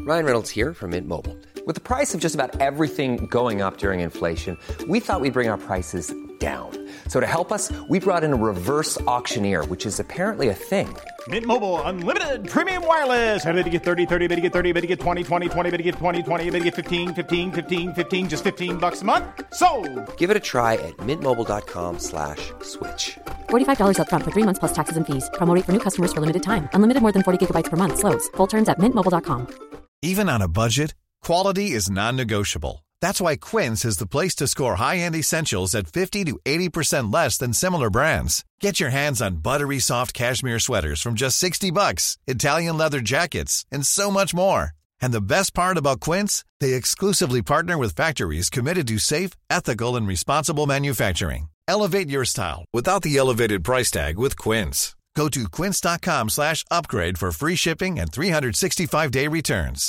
Ryan Reynolds here from Mint Mobile. With the price of just about everything going up during inflation, we thought we'd bring our prices down. So to help us, we brought in a reverse auctioneer, which is apparently a thing. Mint Mobile Unlimited Premium Wireless. How to get 30, 30, bit to get 30, bit to get 20, 20, 20, bit to get 20, 20, bit to get 15, 15, 15, 15, just $15 a month? Sold! Give it a try at mintmobile.com/switch. $45 up front for 3 months plus taxes and fees. Promo rate for new customers for limited time. Unlimited more than 40 gigabytes per month. Slows full terms at mintmobile.com. Even on a budget, quality is non-negotiable. That's why Quince is the place to score high-end essentials at 50 to 80% less than similar brands. Get your hands on buttery soft cashmere sweaters from just $60, Italian leather jackets, and so much more. And the best part about Quince, they exclusively partner with factories committed to safe, ethical, and responsible manufacturing. Elevate your style without the elevated price tag with Quince. Go to quince.com/upgrade for free shipping and 365-day returns.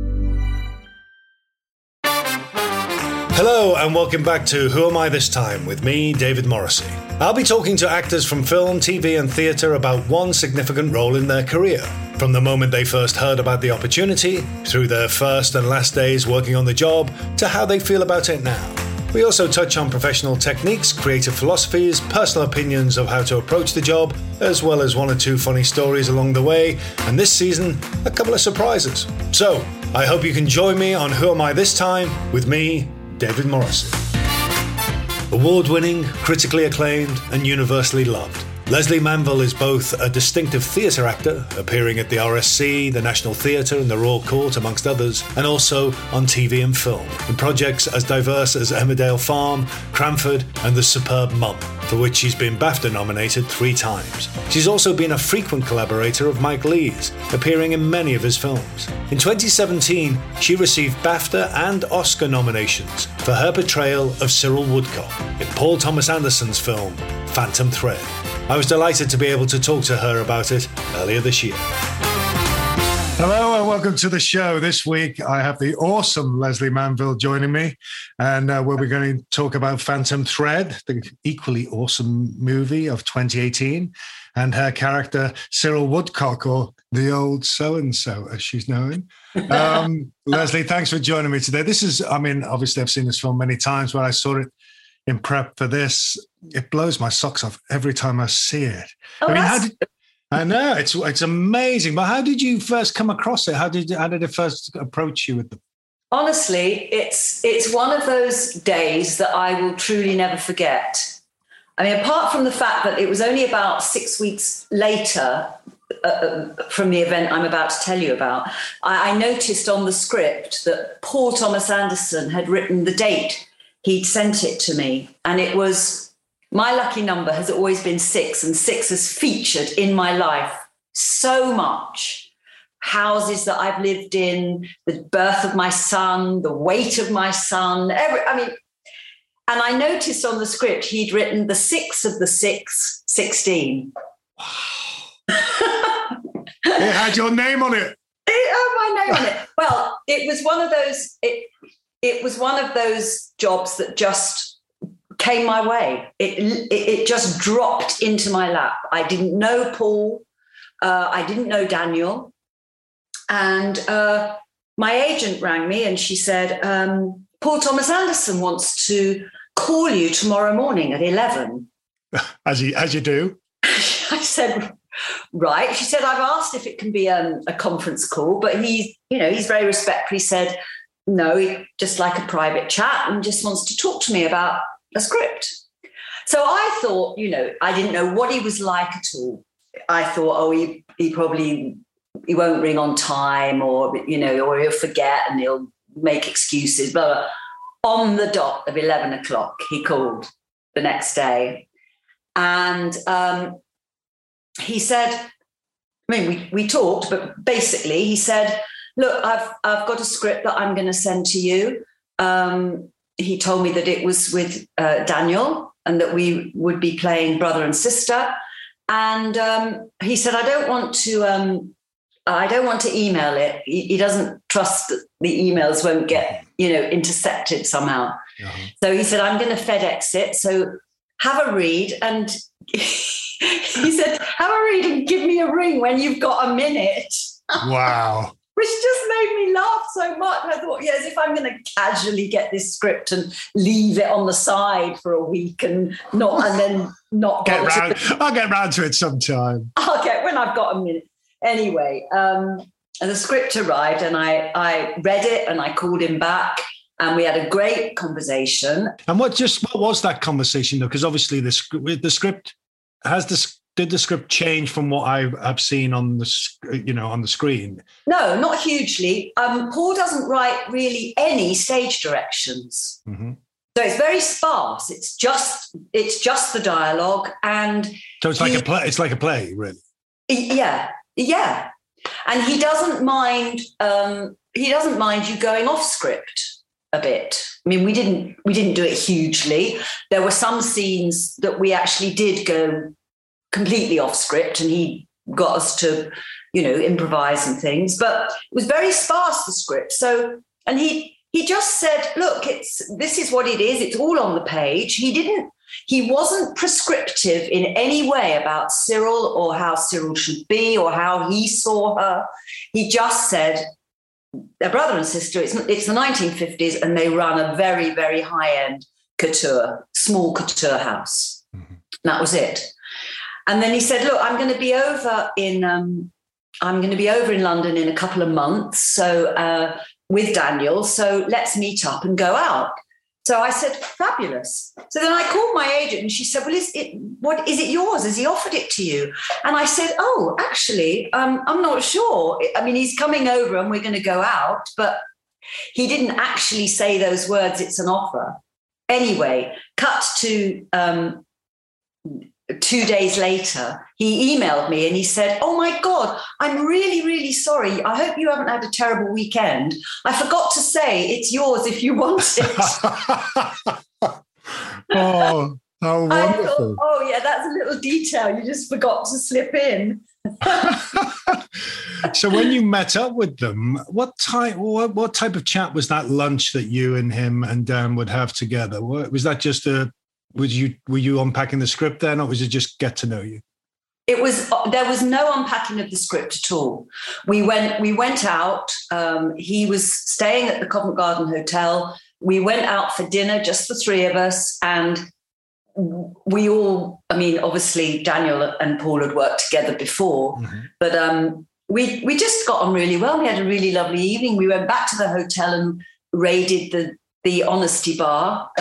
Hello and welcome back to Who Am I This Time with me, David Morrissey. I'll be talking to actors from film, TV and theatre about one significant role in their career. From the moment they first heard about the opportunity, through their first and last days working on the job, to how they feel about it now. We also touch on professional techniques, creative philosophies, personal opinions of how to approach the job, as well as one or two funny stories along the way, and this season, a couple of surprises. So, I hope you can join me on Who Am I This Time with me, David Morrissey. Award-winning, critically acclaimed and universally loved, Lesley Manville is both a distinctive theatre actor, appearing at the RSC, the National Theatre and the Royal Court amongst others, and also on TV and film, in projects as diverse as Emmerdale Farm, Cranford and The Superb Mum, for which she's been BAFTA nominated 3 times. She's also been a frequent collaborator of Mike Leigh's, appearing in many of his films. In 2017, she received BAFTA and Oscar nominations for her portrayal of Cyril Woodcock in Paul Thomas Anderson's film Phantom Thread. I was delighted to be able to talk to her about it earlier this year. Hello and welcome to the show. This week I have the awesome Lesley Manville joining me, and we're going to talk about Phantom Thread, the equally awesome movie of 2018, and her character Cyril Woodcock, or the old so-and-so as she's known. Lesley, thanks for joining me today. This is, obviously I've seen this film many times, but I saw it in prep for this. It blows my socks off every time I see it. I know it's amazing, but how did you first come across it? How did it first approach you with them? Honestly, it's one of those days that I will truly never forget. Apart from the fact that it was only about 6 weeks later from the event I'm about to tell you about, I noticed on the script that Paul Thomas Anderson had written the date. He'd sent it to me, and it was, my lucky number has always been 6, and 6 has featured in my life so much. Houses that I've lived in, the birth of my son, the weight of my son, and I noticed on the script he'd written the 6 of the 6, 16. Wow. It had your name on it. It had my name on it. Well, it was one of those, it was one of those jobs that just came my way. It just dropped into my lap. I didn't know Paul. I didn't know Daniel. And my agent rang me and she said, Paul Thomas Anderson wants to call you tomorrow morning at 11. As you do. I said, right. She said, I've asked if it can be a conference call, but he's very respectful. He said, no, just like a private chat, and just wants to talk to me about a script. So I thought, I didn't know what he was like at all. I thought, he won't ring on time, or he'll forget and he'll make excuses, blah, blah. On the dot of 11 o'clock, he called the next day. And he said, we talked, but basically he said, look, I've got a script that I'm going to send to you. He told me that it was with Daniel and that we would be playing brother and sister. And he said, I don't want to email it. He doesn't trust that the emails won't get, intercepted somehow. Uh-huh. So he said, I'm going to FedEx it. So have a read. And he said, have a read and give me a ring when you've got a minute. Wow. Which just made me laugh. so much. I thought, as if I'm going to casually get this script and leave it on the side for a week and then not get round. I'll get round to it sometime. When I've got a minute. Anyway, and the script arrived, and I read it, and I called him back, and we had a great conversation. And what was that conversation though? Because obviously the script did the script change from what I've seen on the screen? No, not hugely. Paul doesn't write really any stage directions. Mm-hmm. So it's very sparse. It's just the dialogue, and so it's like a play. It's like a play, really. Yeah. And he doesn't mind. He doesn't mind you going off script a bit. I mean, we didn't do it hugely. There were some scenes that we actually did go completely off script, and he got us to, improvise and things. But it was very sparse, the script. So, and he just said, "Look, this is what it is. It's all on the page." He wasn't prescriptive in any way about Cyril or how Cyril should be or how he saw her. He just said, they're brother and sister. It's the 1950s, and they run a very, very high-end small couture house. Mm-hmm. That was it. And then he said, "Look, I'm going to be over in London in a couple of months. So with Daniel, so let's meet up and go out." So I said, "Fabulous." So then I called my agent, and she said, "Well, is it yours? Has he offered it to you?" And I said, "Oh, actually, I'm not sure. I mean, he's coming over and we're going to go out, but he didn't actually say those words. It's an offer." Anyway, cut to 2 days later, he emailed me and he said, "Oh my God, I'm really, really sorry. I hope you haven't had a terrible weekend. I forgot to say it's yours if you want it." Oh, how wonderful. Thought, yeah, that's a little detail you just forgot to slip in. So when you met up with them, what type of chat was that lunch that you and him and Dan would have together? Was that just were you unpacking the script then, or was it just get to know you? There was no unpacking of the script at all. We went out. He was staying at the Covent Garden Hotel. We went out for dinner, just the three of us, and we all, I mean, obviously Daniel and Paul had worked together before, mm-hmm. but we just got on really well. We had a really lovely evening. We went back to the hotel and raided the Honesty Bar.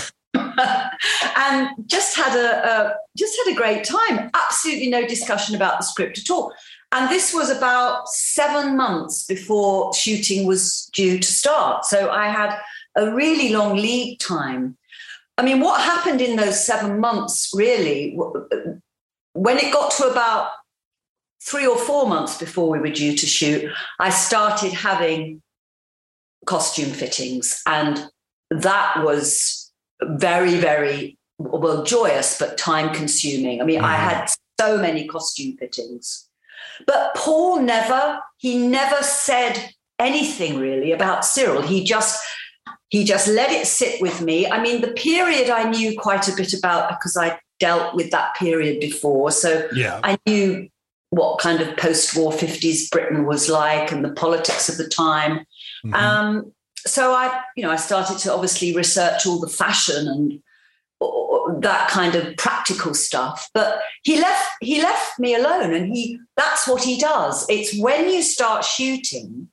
And just had a great time. Absolutely no discussion about the script at all. And this was about 7 months before shooting was due to start. So I had a really long lead time. I mean, what happened in those 7 months, really, when it got to about 3 or 4 months before we were due to shoot, I started having costume fittings. And that was very, very, well, joyous, but time consuming. I mean, I had so many costume fittings. But Paul never said anything really about Cyril. He just let it sit with me. I mean, the period I knew quite a bit about because I dealt with that period before. So I knew what kind of post-war 50s Britain was like and the politics of the time. Mm-hmm. So I started to obviously research all the fashion and that kind of practical stuff. But he left me alone, and that's what he does. It's when you start shooting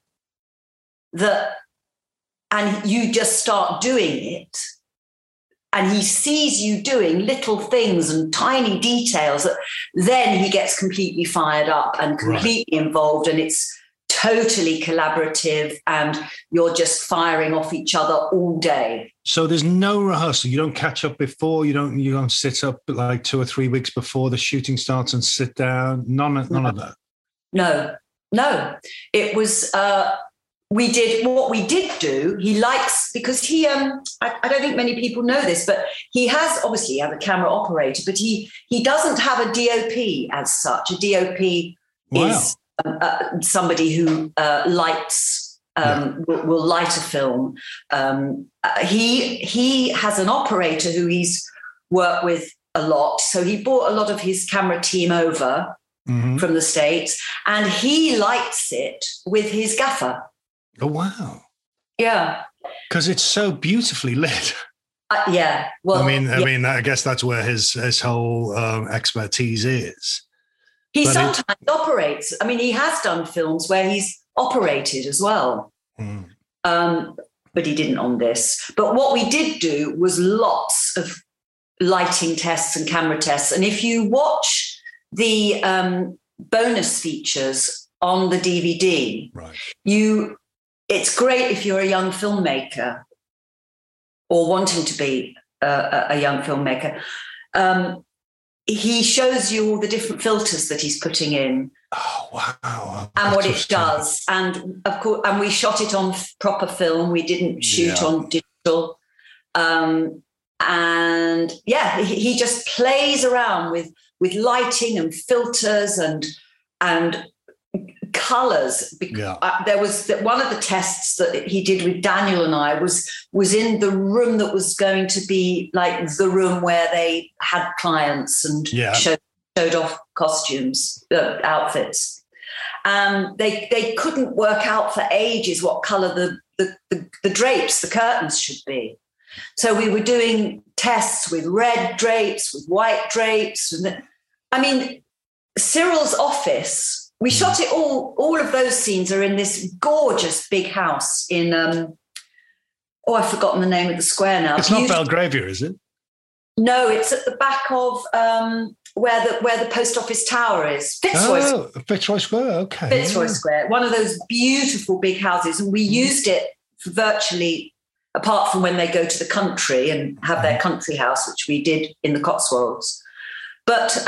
and you just start doing it, and he sees you doing little things and tiny details, that then he gets completely fired up and completely involved, and it's totally collaborative, and you're just firing off each other all day. So there's no rehearsal. You don't catch up before. You don't sit up like 2 or 3 weeks before the shooting starts and sit down. None of that. No. It was. We did what we did do. He likes, because he. I don't think many people know this, but he has a camera operator, but he doesn't have a DOP as such. A DOP is somebody who lights will light a film. He has an operator who he's worked with a lot, so he brought a lot of his camera team over from the States, and he lights it with his gaffer. Oh, wow. Yeah. Because it's so beautifully lit. Yeah. Well, I mean, I guess that's where his whole expertise is. He But sometimes operates. I mean, he has done films where he's operated as well. But he didn't on this. But what we did do was lots of lighting tests and camera tests. And if you watch the bonus features on the DVD, right. It's great if you're a young filmmaker or wanting to be a young filmmaker. He shows you all the different filters that he's putting in. Oh, wow. And what it does. And of course, and we shot it on proper film. We didn't shoot on digital. And yeah, he just plays around with lighting and filters and colors. There was one of the tests that he did with Daniel and I was in the room that was going to be like the room where they had clients and showed off costumes, outfits. They couldn't work out for ages what color the drapes, the curtains should be. So we were doing tests with red drapes, with white drapes. I mean, Cyril's office, we shot it all of those scenes are in this gorgeous big house in, I've forgotten the name of the square now. It's not Belgravia, is it? No, it's at the back of where the post office tower is. Fitzroy Square, okay. Fitzroy Square, one of those beautiful big houses. And we used it virtually, apart from when they go to the country and have their country house, which we did in the Cotswolds. But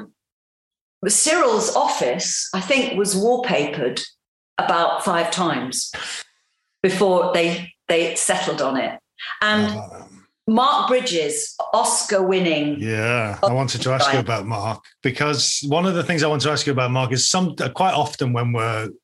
Cyril's office, I think, was wallpapered about 5 times before they settled on it. And Mark Bridges, Oscar-winning. Yeah, I wanted to ask you about Mark, because one of the things I want to ask you about Mark is quite often when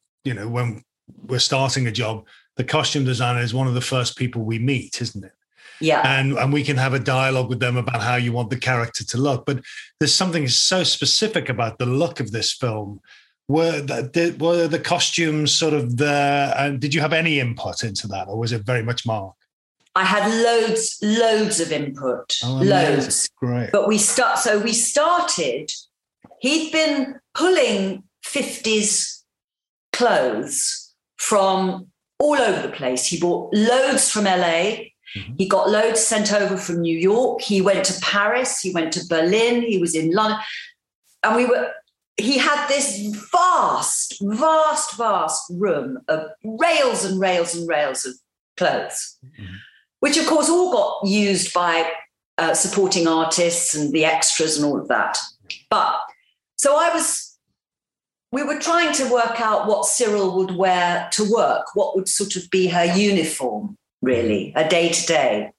we're starting a job, the costume designer is one of the first people we meet, isn't it? Yeah. And we can have a dialogue with them about how you want the character to look. But there's something so specific about the look of this film. Were the costumes sort of there? And did you have any input into that, or was it very much Mark? I had loads of input, loads. Great. But we started, he'd been pulling 50s clothes from all over the place. He bought loads from LA. Mm-hmm. He got loads sent over from New York. He went to Paris. He went to Berlin. He was in London. And he had this vast room of rails and rails and rails of clothes, which of course all got used by supporting artists and the extras and all of that. But so we were trying to work out what Cyril would wear to work, what would sort of be her uniform, really, a day-to-day.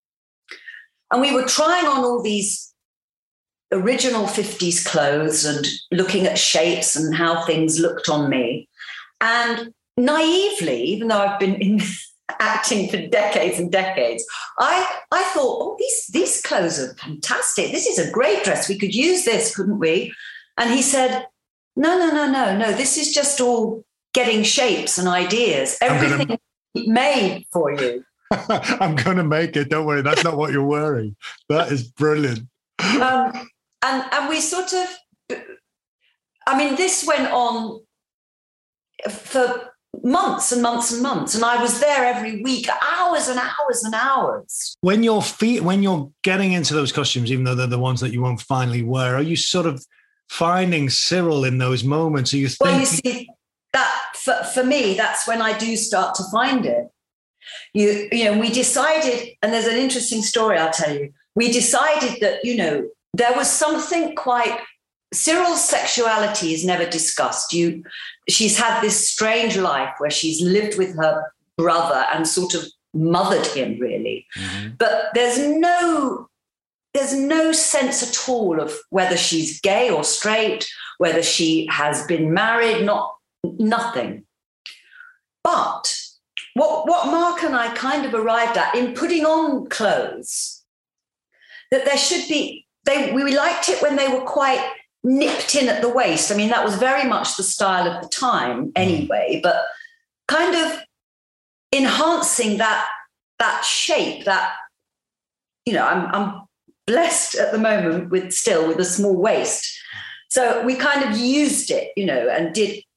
And we were trying on all these original 50s clothes and looking at shapes and how things looked on me. And naively, even though I've been acting for decades and decades, I thought, these clothes are fantastic. This is a great dress. We could use this, couldn't we? And he said, no. This is just all getting shapes and ideas. Everything made for you. I'm going to make it. Don't worry. That's not what you're wearing. That is brilliant. And we sort of, I mean, this went on for months and months and months. And I was there every week, hours and hours and hours. When you're getting into those costumes, even though they're the ones that you won't finally wear, are you sort of finding Cyril in those moments? Are you thinking? Well, you see, that for me, that's when I do start to find it. You know, we decided, and there's an interesting story I'll tell you. We decided that, there was something quite, Cyril's sexuality is never discussed. She's had this strange life where she's lived with her brother and sort of mothered him, really. Mm-hmm. But there's no sense at all of whether she's gay or straight, whether she has been married, nothing. But what Mark and I kind of arrived at in putting on clothes, that there should be, we liked it when they were quite nipped in at the waist. I mean, that was very much the style of the time anyway, but kind of enhancing that shape, that, you know, I'm blessed at the moment with a small waist. So we kind of used it, you know, and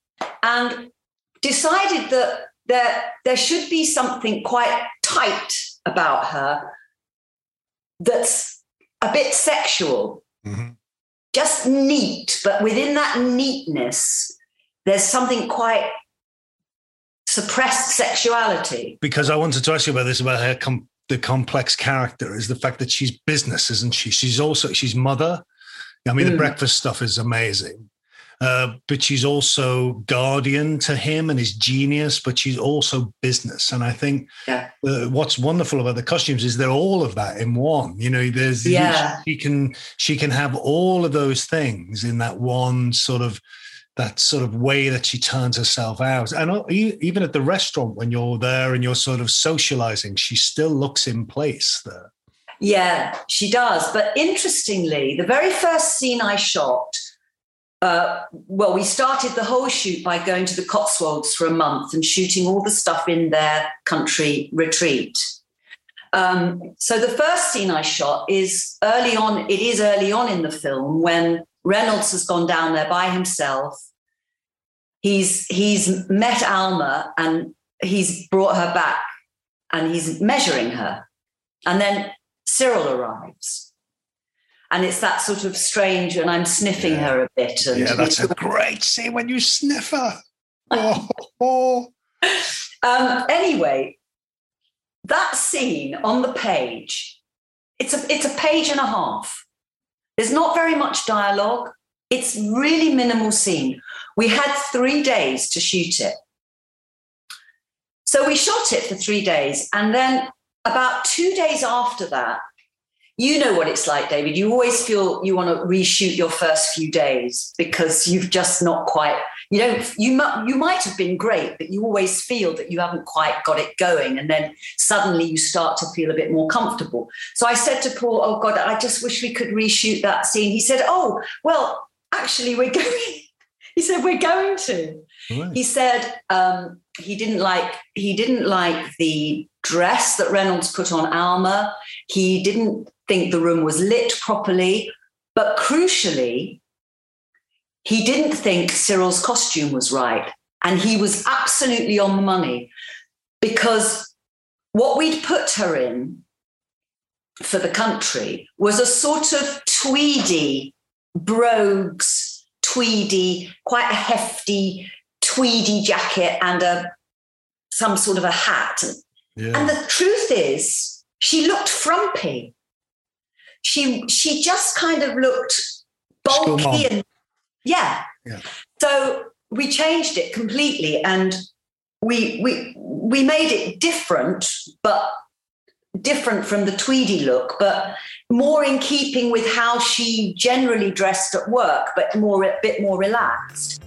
decided that there should be something quite tight about her that's a bit sexual, just neat, but within that neatness, there's something quite suppressed sexuality. Because I wanted to ask you about this, about her the complex character, is the fact that she's business, isn't she? She's mother. I mean, the breakfast stuff is amazing. But she's also guardian to him and his genius, but she's also business. And I think what's wonderful about the costumes is they're all of that in one. You know, she can have all of those things in that one sort of way that she turns herself out. And even at the restaurant, when you're there and you're sort of socializing, she still looks in place there. Yeah, she does. But interestingly, the very first scene I shot, we started the whole shoot by going to the Cotswolds for a month and shooting all the stuff in their country retreat. So the first scene I shot is early on. It is early on in the film when Reynolds has gone down there by himself. He's met Alma and he's brought her back and he's measuring her. And then Cyril arrives. And it's that sort of strange, and I'm sniffing her a bit. And that's a great scene when you sniff her. Anyway, that scene on the page, it's a page and a half. There's not very much dialogue. It's really minimal scene. We had 3 days to shoot it. So we shot it for 3 days. And then about 2 days after that, you know what it's like, David. You always feel you want to reshoot your first few days because you've just not quite, you might have been great, but you always feel that you haven't quite got it going. And then suddenly you start to feel a bit more comfortable. So I said to Paul, oh God, I just wish we could reshoot that scene. He said, oh, well, actually we're going. He said, we're going to. Right. He said he didn't like the dress that Reynolds put on Alma. He didn't think the room was lit properly. But crucially, he didn't think Cyril's costume was right. And he was absolutely on the money because what we'd put her in for the country was a sort of tweedy, brogues, tweedy, quite a hefty tweedy jacket and some sort of a hat. Yeah. And the truth is, she looked frumpy. She just kind of looked bulky and yeah. So we changed it completely, and we made it different, but different from the tweedy look, but more in keeping with how she generally dressed at work, but a bit more relaxed.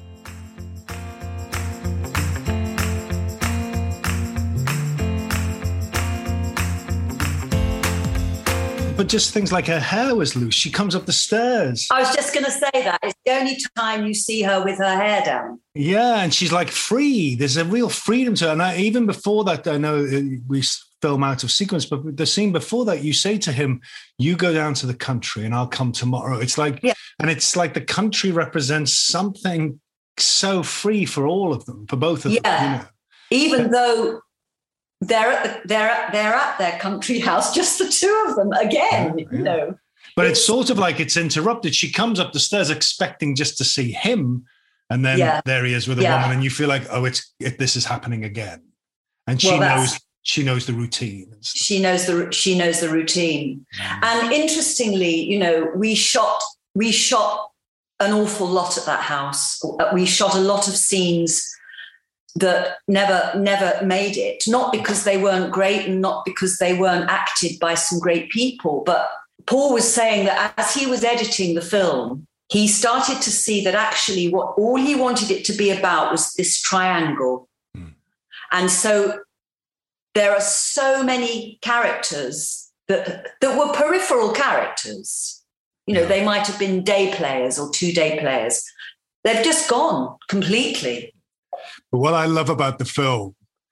But just things like her hair was loose. She comes up the stairs. I was just going to say that. It's the only time you see her with her hair down. Yeah, and she's like free. There's a real freedom to her. And even before that, I know we film out of sequence, but the scene before that, you say to him, you go down to the country and I'll come tomorrow. It's like, and it's like the country represents something so free for all of them, for both of them. You know? Even though they're at their country house, just the two of them again, you know. But it's sort of like it's interrupted. She comes up the stairs expecting just to see him, and then there he is with a woman, and you feel like, oh, this is happening again. And she knows the routine. And stuff. She knows the routine. And interestingly, you know, we shot an awful lot at that house. We shot a lot of scenes that never made it, not because they weren't great and not because they weren't acted by some great people. But Paul was saying that as he was editing the film, he started to see that actually what all he wanted it to be about was this triangle. And so there are so many characters that were peripheral characters. You know, they might have been day players or 2-day players. They've just gone completely. But what I love about the film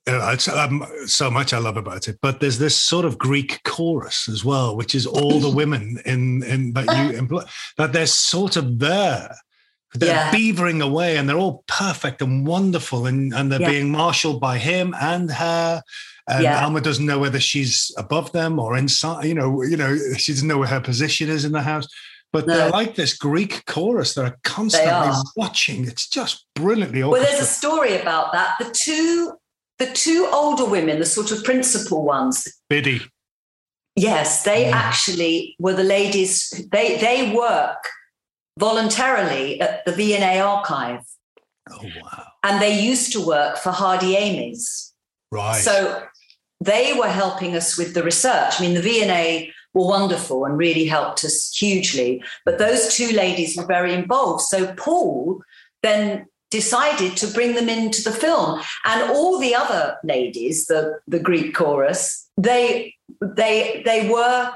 It's so much I love about it, but there's this sort of Greek chorus as well, which is all the women in that you employ, that they're sort of there. They're beavering away, and they're all perfect and wonderful, and they're being marshaled by him and her. And Alma doesn't know whether she's above them or inside. You know, she doesn't know where her position is in the house. But they're like this Greek chorus. They're constantly watching. It's just brilliantly orchestrated. Well, there's a story about that. The two older women, the sort of principal ones. Biddy. Yes, they actually were the ladies. They work voluntarily at the V&A archive. Oh, wow. And they used to work for Hardy Amies. Right. So they were helping us with the research. I mean, the V&A were wonderful and really helped us hugely. But those two ladies were very involved. So Paul then decided to bring them into the film. And all the other ladies, the Greek chorus, they were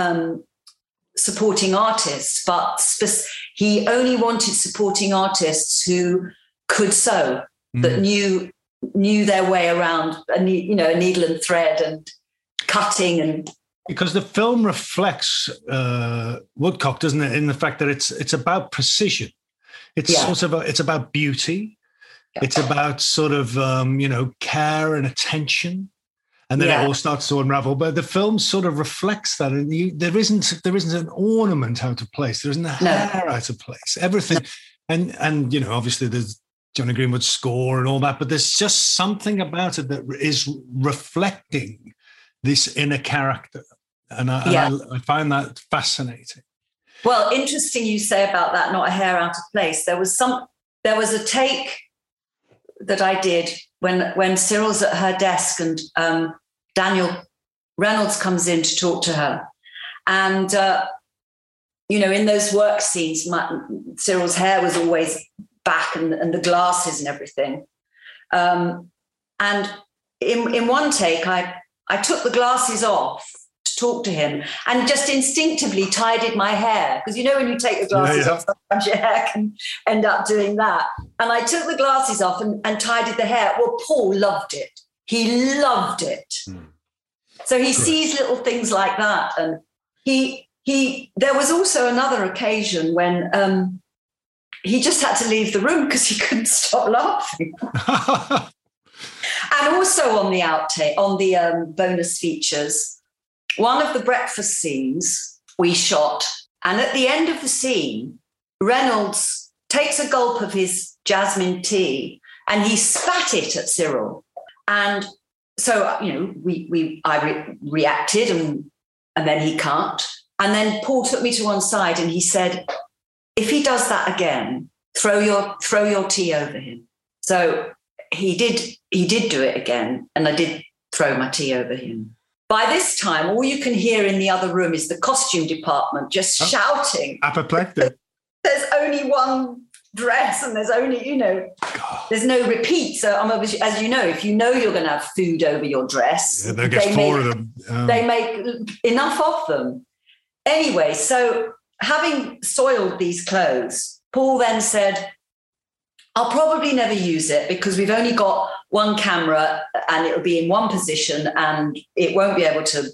supporting artists, but he only wanted supporting artists who could sew, that knew their way around a needle and thread and cutting. And because the film reflects Woodcock, doesn't it, in the fact that it's about precision. It's it's about beauty. Yeah. It's about sort of care and attention, and then it all starts to unravel. But the film sort of reflects that, and there isn't an ornament out of place. There isn't a hair out of place. Everything, and obviously there's Johnny Greenwood's score and all that, but there's just something about it that is reflecting this inner character, and I find that fascinating. Well, interesting you say about that, not a hair out of place. There was a take that I did when Cyril's at her desk and Daniel Reynolds comes in to talk to her. And, in those work scenes, Cyril's hair was always back and the glasses and everything. And in one take, I took the glasses off to talk to him and just instinctively tidied my hair. Because, when you take the glasses off, sometimes your hair can end up doing that. And I took the glasses off and tidied the hair. Well, Paul loved it. He loved it. So he sees little things like that. And there was also another occasion when he just had to leave the room because he couldn't stop laughing. And also on the outtake, on the bonus features, one of the breakfast scenes we shot, and at the end of the scene, Reynolds takes a gulp of his jasmine tea and he spat it at Cyril. And so, I reacted and then he cut. And then Paul took me to one side and he said, if he does that again, throw your tea over him. So he did do it again, and I did throw my tea over him. By this time, all you can hear in the other room is the costume department just shouting. Apoplectic. There's only one dress and there's only, there's no repeat. So as you know, if you're going to have food over your dress, they get four of them. They make enough of them. Anyway, so having soiled these clothes, Paul then said, I'll probably never use it because we've only got one camera and it'll be in one position and it won't be able to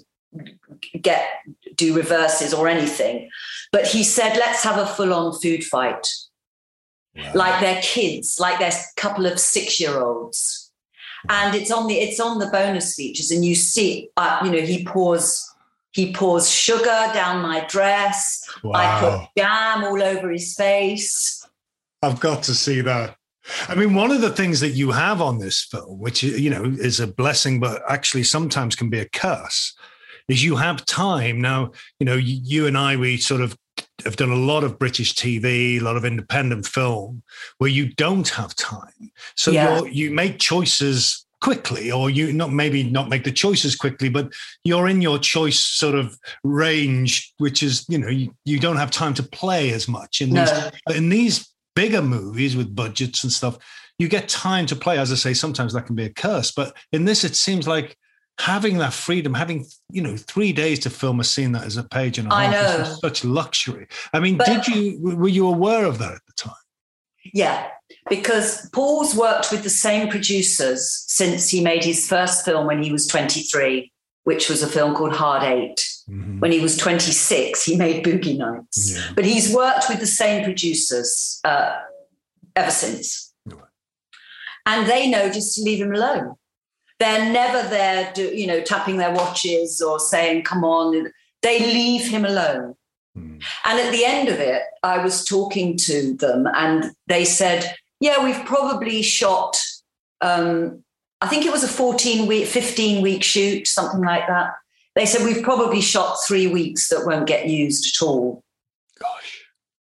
do reverses or anything. But he said, let's have a full-on food fight. Wow. Like they're kids, like they're a couple of 6-year-olds. And it's on the bonus features, and you see, he pours sugar down my dress. Wow. I put jam all over his face. I've got to see that. I mean, one of the things that you have on this film, which, is a blessing, but actually sometimes can be a curse, is you have time. Now, you and I, we sort of have done a lot of British TV, a lot of independent film where you don't have time. So you make choices quickly, or not make the choices quickly, but you're in your choice sort of range, which is, you don't have time to play as much. In these bigger movies with budgets and stuff, you get time to play. As I say, sometimes that can be a curse, but in this, it seems like having that freedom, having 3 days to film a scene that is a page and a half, is such luxury. I mean, were you aware of that at the time? Yeah. because Paul's worked with the same producers since he made his first film when he was 23, which was a film called Hard Eight. Mm-hmm. When he was 26, he made Boogie Nights. Yeah. But he's worked with the same producers ever since. Right. And they know just to leave him alone. They're never there, tapping their watches or saying, come on. They leave him alone. Mm. And at the end of it, I was talking to them and they said, yeah, we've probably shot, I think it was a 15-week shoot, something like that. They said, we've probably shot 3 weeks that won't get used at all. Gosh.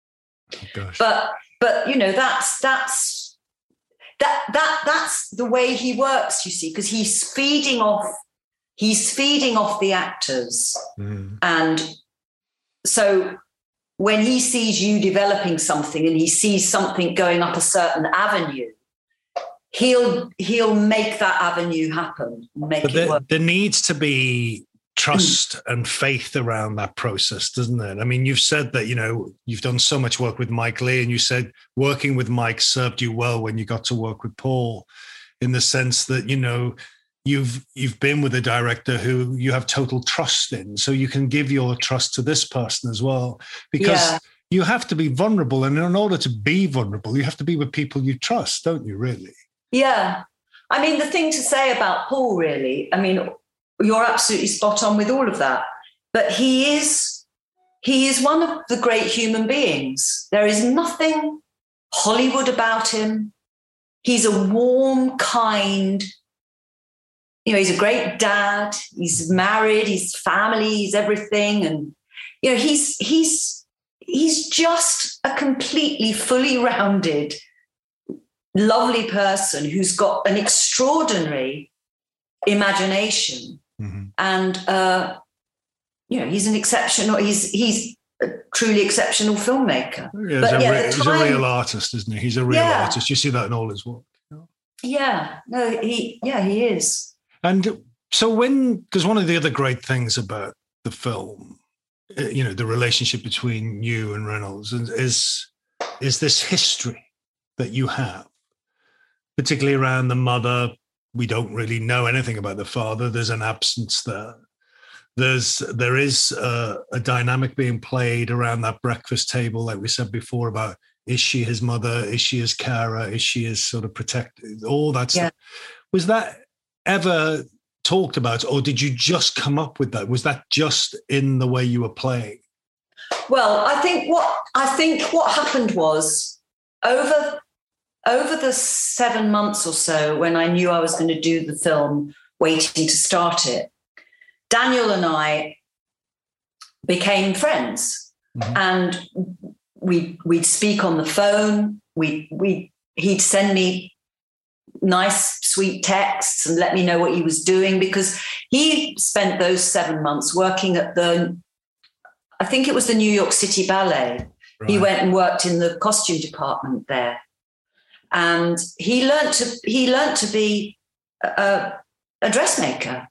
But that's the way he works, you see, because he's feeding off the actors. Mm. And so when he sees you developing something and he sees something going up a certain avenue, he'll make that avenue happen. There needs to be trust and faith around that process, doesn't it? I mean, you've said that, you've done so much work with Mike Leigh, and you said working with Mike served you well when you got to work with Paul, in the sense that, you've been with a director who you have total trust in, so you can give your trust to this person as well, because you have to be vulnerable. And in order to be vulnerable, you have to be with people you trust, don't you, really? Yeah. I mean, the thing to say about Paul, really, I mean, you're absolutely spot on with all of that. But he is one of the great human beings. There is nothing Hollywood about him. He's a warm, kind, he's a great dad. He's married, he's family, he's everything. And, he's just a completely fully rounded, lovely person who's got an extraordinary imagination. Mm-hmm. And, he's an exceptional, he's a truly exceptional filmmaker. Yeah, he's a real artist, isn't he? He's a real artist. You see that in all his work. Yeah, no, he is. And so because one of the other great things about the film, the relationship between you and Reynolds is this history that you have, particularly around the mother. We don't really know anything about the father. There's an absence there. There is a dynamic being played around that breakfast table, like we said before, about is she his mother? Is she his carer? Is she his sort of protector? All that stuff. Was that ever talked about, or did you just come up with that? Was that just in the way you were playing? Well, I think what happened was over the 7 months or so when I knew I was going to do the film, waiting to start it, Daniel and I became friends. Mm-hmm. And we'd speak on the phone. He'd send me nice, sweet texts and let me know what he was doing, because he spent those 7 months working at I think it was the New York City Ballet. Right. He went and worked in the costume department there. And he learned to be a dressmaker,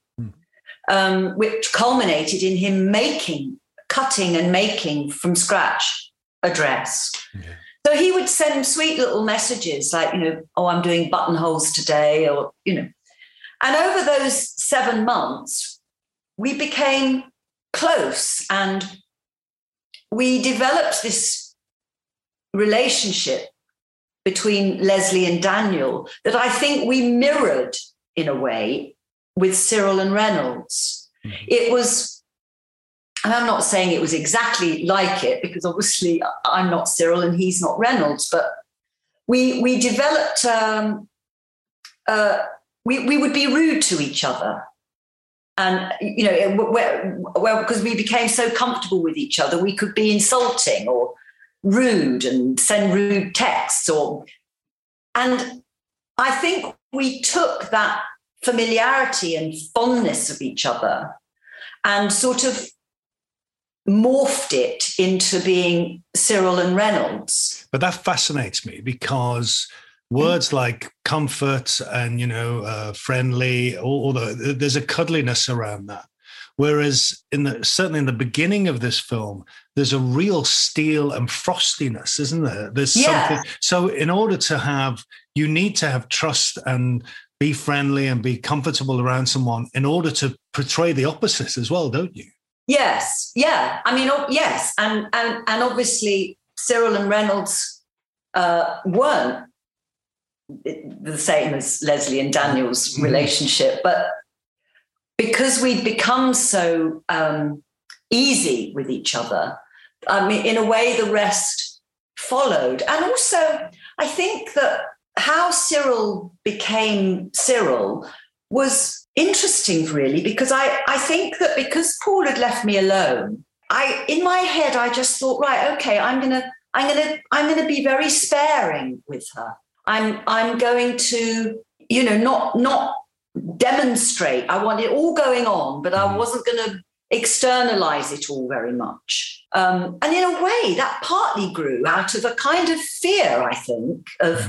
which culminated in him cutting and making from scratch a dress. Yeah. So he would send sweet little messages like, I'm doing buttonholes today, or, And over those 7 months, we became close and we developed this relationship between Leslie and Daniel that I think we mirrored in a way with Cyril and Reynolds. Mm-hmm. It was, and I'm not saying it was exactly like it, because obviously I'm not Cyril and he's not Reynolds, but we developed, we would be rude to each other. And, because we became so comfortable with each other, we could be insulting or rude and send rude texts, and I think we took that familiarity and fondness of each other and sort of morphed it into being Cyril and Reynolds. But that fascinates me, because words like comfort and, friendly, there's a cuddliness around that. Whereas certainly in the beginning of this film, there's a real steel and frostiness, isn't there? There's something. So in order to have, you need to have trust and be friendly and be comfortable around someone in order to portray the opposite as well, don't you? Yes. Yeah. I mean, yes. And obviously Cyril and Reynolds weren't the same as Leslie and Daniel's relationship, but because we'd become so easy with each other, I mean, in a way, the rest followed. And also, I think that how Cyril became Cyril was interesting, really, because I think that because Paul had left me alone, in my head I just thought, right, okay, I'm gonna be very sparing with her. I'm going to, not demonstrate. I want it all going on, but I wasn't going to externalize it all very much. And in a way, that partly grew out of a kind of fear, I think, of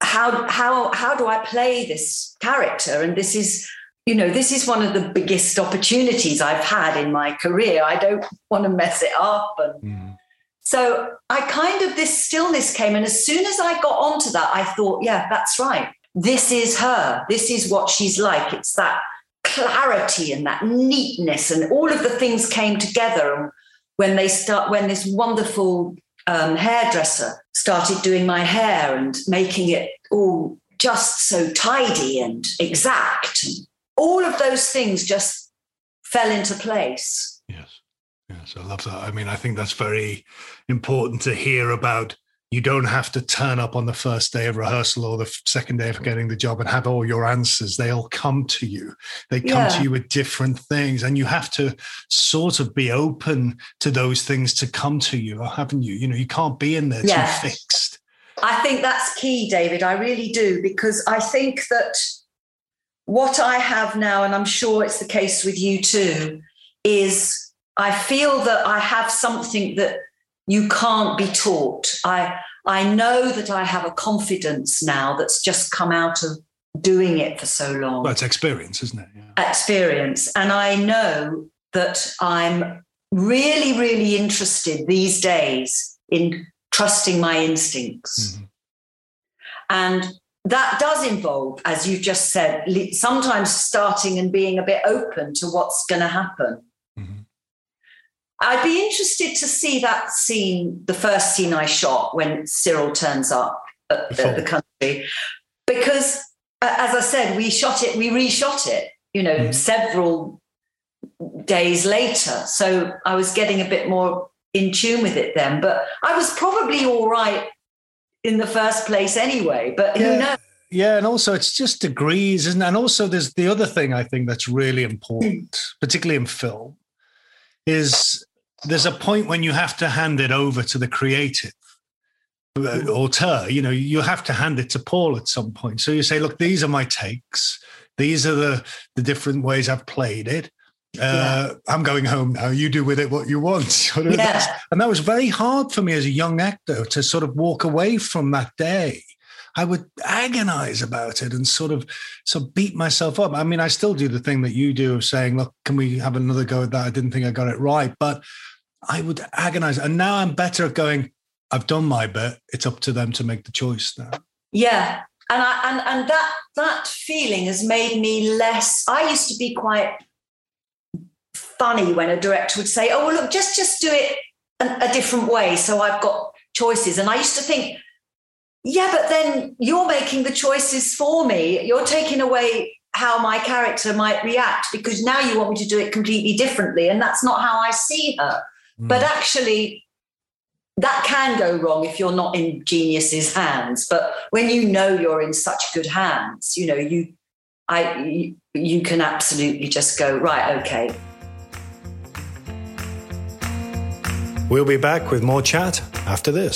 how do I play this character? And this is one of the biggest opportunities I've had in my career. I don't want to mess it up. And so this stillness came. And as soon as I got onto that, I thought, yeah, that's right. This is her. This is what she's like. It's that clarity and that neatness, and all of the things came together. And when this wonderful hairdresser started doing my hair and making it all just so tidy and exact, and all of those things just fell into place. Yes, I love that. I mean, I think that's very important to hear about. You don't have to turn up on the first day of rehearsal or the second day of getting the job and have all your answers. They all come to you. They come to you with different things, and you have to sort of be open to those things to come to you, haven't you? You can't be in there too fixed. I think that's key, David. I really do, because I think that what I have now, and I'm sure it's the case with you too, is I feel that I have something that you can't be taught. I know that I have a confidence now that's just come out of doing it for so long. Well, it's experience, isn't it? Yeah. Experience. And I know that I'm really, really interested these days in trusting my instincts. And that does involve, as you just said, sometimes starting and being a bit open to what's going to happen. I'd be interested to see that scene, the first scene I shot when Cyril turns up at the country, because, as I said, we reshot it, several days later. So I was getting a bit more in tune with it then, but I was probably all right in the first place anyway, but who knows? Yeah, and also it's just degrees, isn't it? And also there's the other thing I think that's really important, particularly in film, is there's a point when you have to hand it over to the creative auteur. You have to hand it to Paul at some point. So you say, look, these are my takes. These are the different ways I've played it. I'm going home now. You do with it what you want. And that was very hard for me as a young actor to sort of walk away from that day. I would agonize about it and sort of beat myself up. I mean, I still do the thing that you do of saying, look, can we have another go at that? I didn't think I got it right. But I would agonize. And now I'm better at going, I've done my bit. It's up to them to make the choice now. Yeah. And that feeling has made me less. I used to be quite funny when a director would say, oh, well, look, just do it a different way. So I've got choices. And I used to think, yeah, but then you're making the choices for me. You're taking away how my character might react because now you want me to do it completely differently. And that's not how I see her. But actually, that can go wrong if you're not in genius's hands. But when you're in such good hands, you can absolutely just go, right, okay. We'll be back with more chat after this.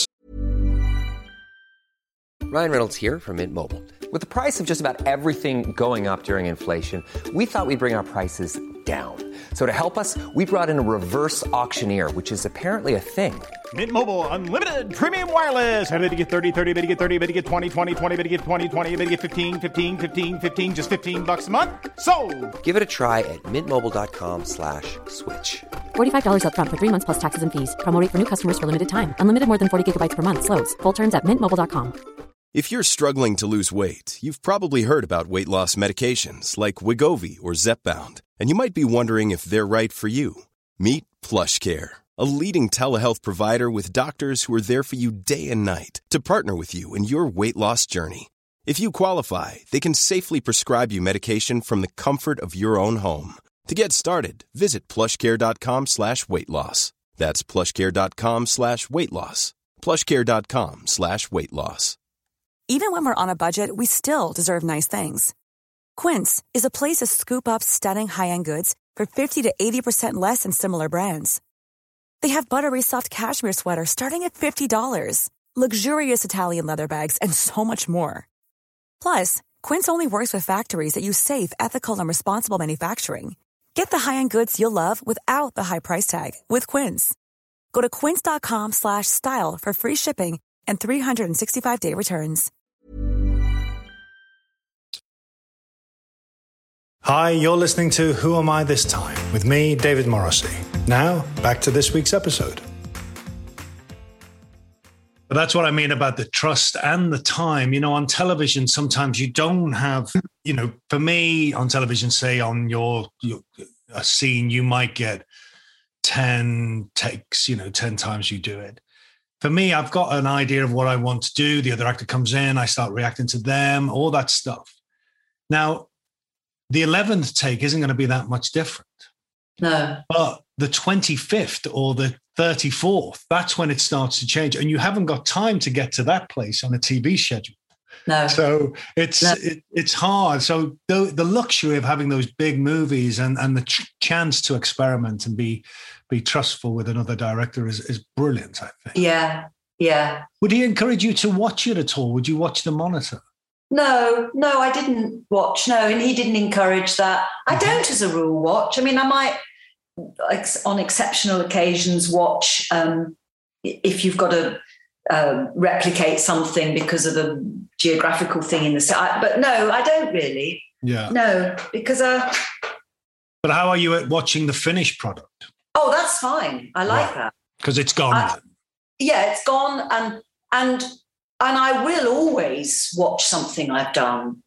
Ryan Reynolds here from Mint Mobile. With the price of just about everything going up during inflation, we thought we'd bring our prices down. So to help us, we brought in a reverse auctioneer, which is apparently a thing. Mint Mobile Unlimited Premium Wireless. How to get 30, 30, bit to get 30, bit to get 20, 20, 20, bit to get 20, 20, bit to get 15, 15, 15, 15, just $15 a month? Sold! Give it a try at mintmobile.com/switch. $45 up front for 3 months plus taxes and fees. Promo rate for new customers for limited time. Unlimited more than 40 gigabytes per month. Slows full terms at mintmobile.com. If you're struggling to lose weight, you've probably heard about weight loss medications like Wegovy or Zepbound, and you might be wondering if they're right for you. Meet PlushCare, a leading telehealth provider with doctors who are there for you day and night to partner with you in your weight loss journey. If you qualify, they can safely prescribe you medication from the comfort of your own home. To get started, visit plushcare.com/weightloss. That's plushcare.com/weightloss. plushcare.com/weightloss. Even when we're on a budget, we still deserve nice things. Quince is a place to scoop up stunning high-end goods for 50 to 80% less than similar brands. They have buttery soft cashmere sweaters starting at $50, luxurious Italian leather bags, and so much more. Plus, Quince only works with factories that use safe, ethical, and responsible manufacturing. Get the high-end goods you'll love without the high price tag with Quince. Go to quince.com/style for free shipping and 365-day returns. Hi, you're listening to Who Am I This Time? With me, David Morrissey. Now, back to this week's episode. But that's what I mean about the trust and the time. You know, on television, sometimes you don't have, you know, for me, on television, say on a scene, you might get 10 takes, 10 times you do it. For me, I've got an idea of what I want to do. The other actor comes in, I start reacting to them, all that stuff. Now, the 11th take isn't going to be that much different. No. But the 25th or the 34th, that's when it starts to change. And you haven't got time to get to that place on a TV schedule. No. So it's hard. So the luxury of having those big movies and the chance to experiment and be trustful with another director is brilliant, I think. Yeah, yeah. Would he encourage you to watch it at all? Would you watch The Monitor? No, I didn't watch. No, and he didn't encourage that. I don't, as a rule, watch. I mean, I might, on exceptional occasions, watch if you've got to replicate something because of a geographical thing in the set. But no, I don't really. Yeah. No, because. But how are you at watching the finished product? Oh, that's fine. I like that because it's gone. Yeah, it's gone, and I will always watch something I've done,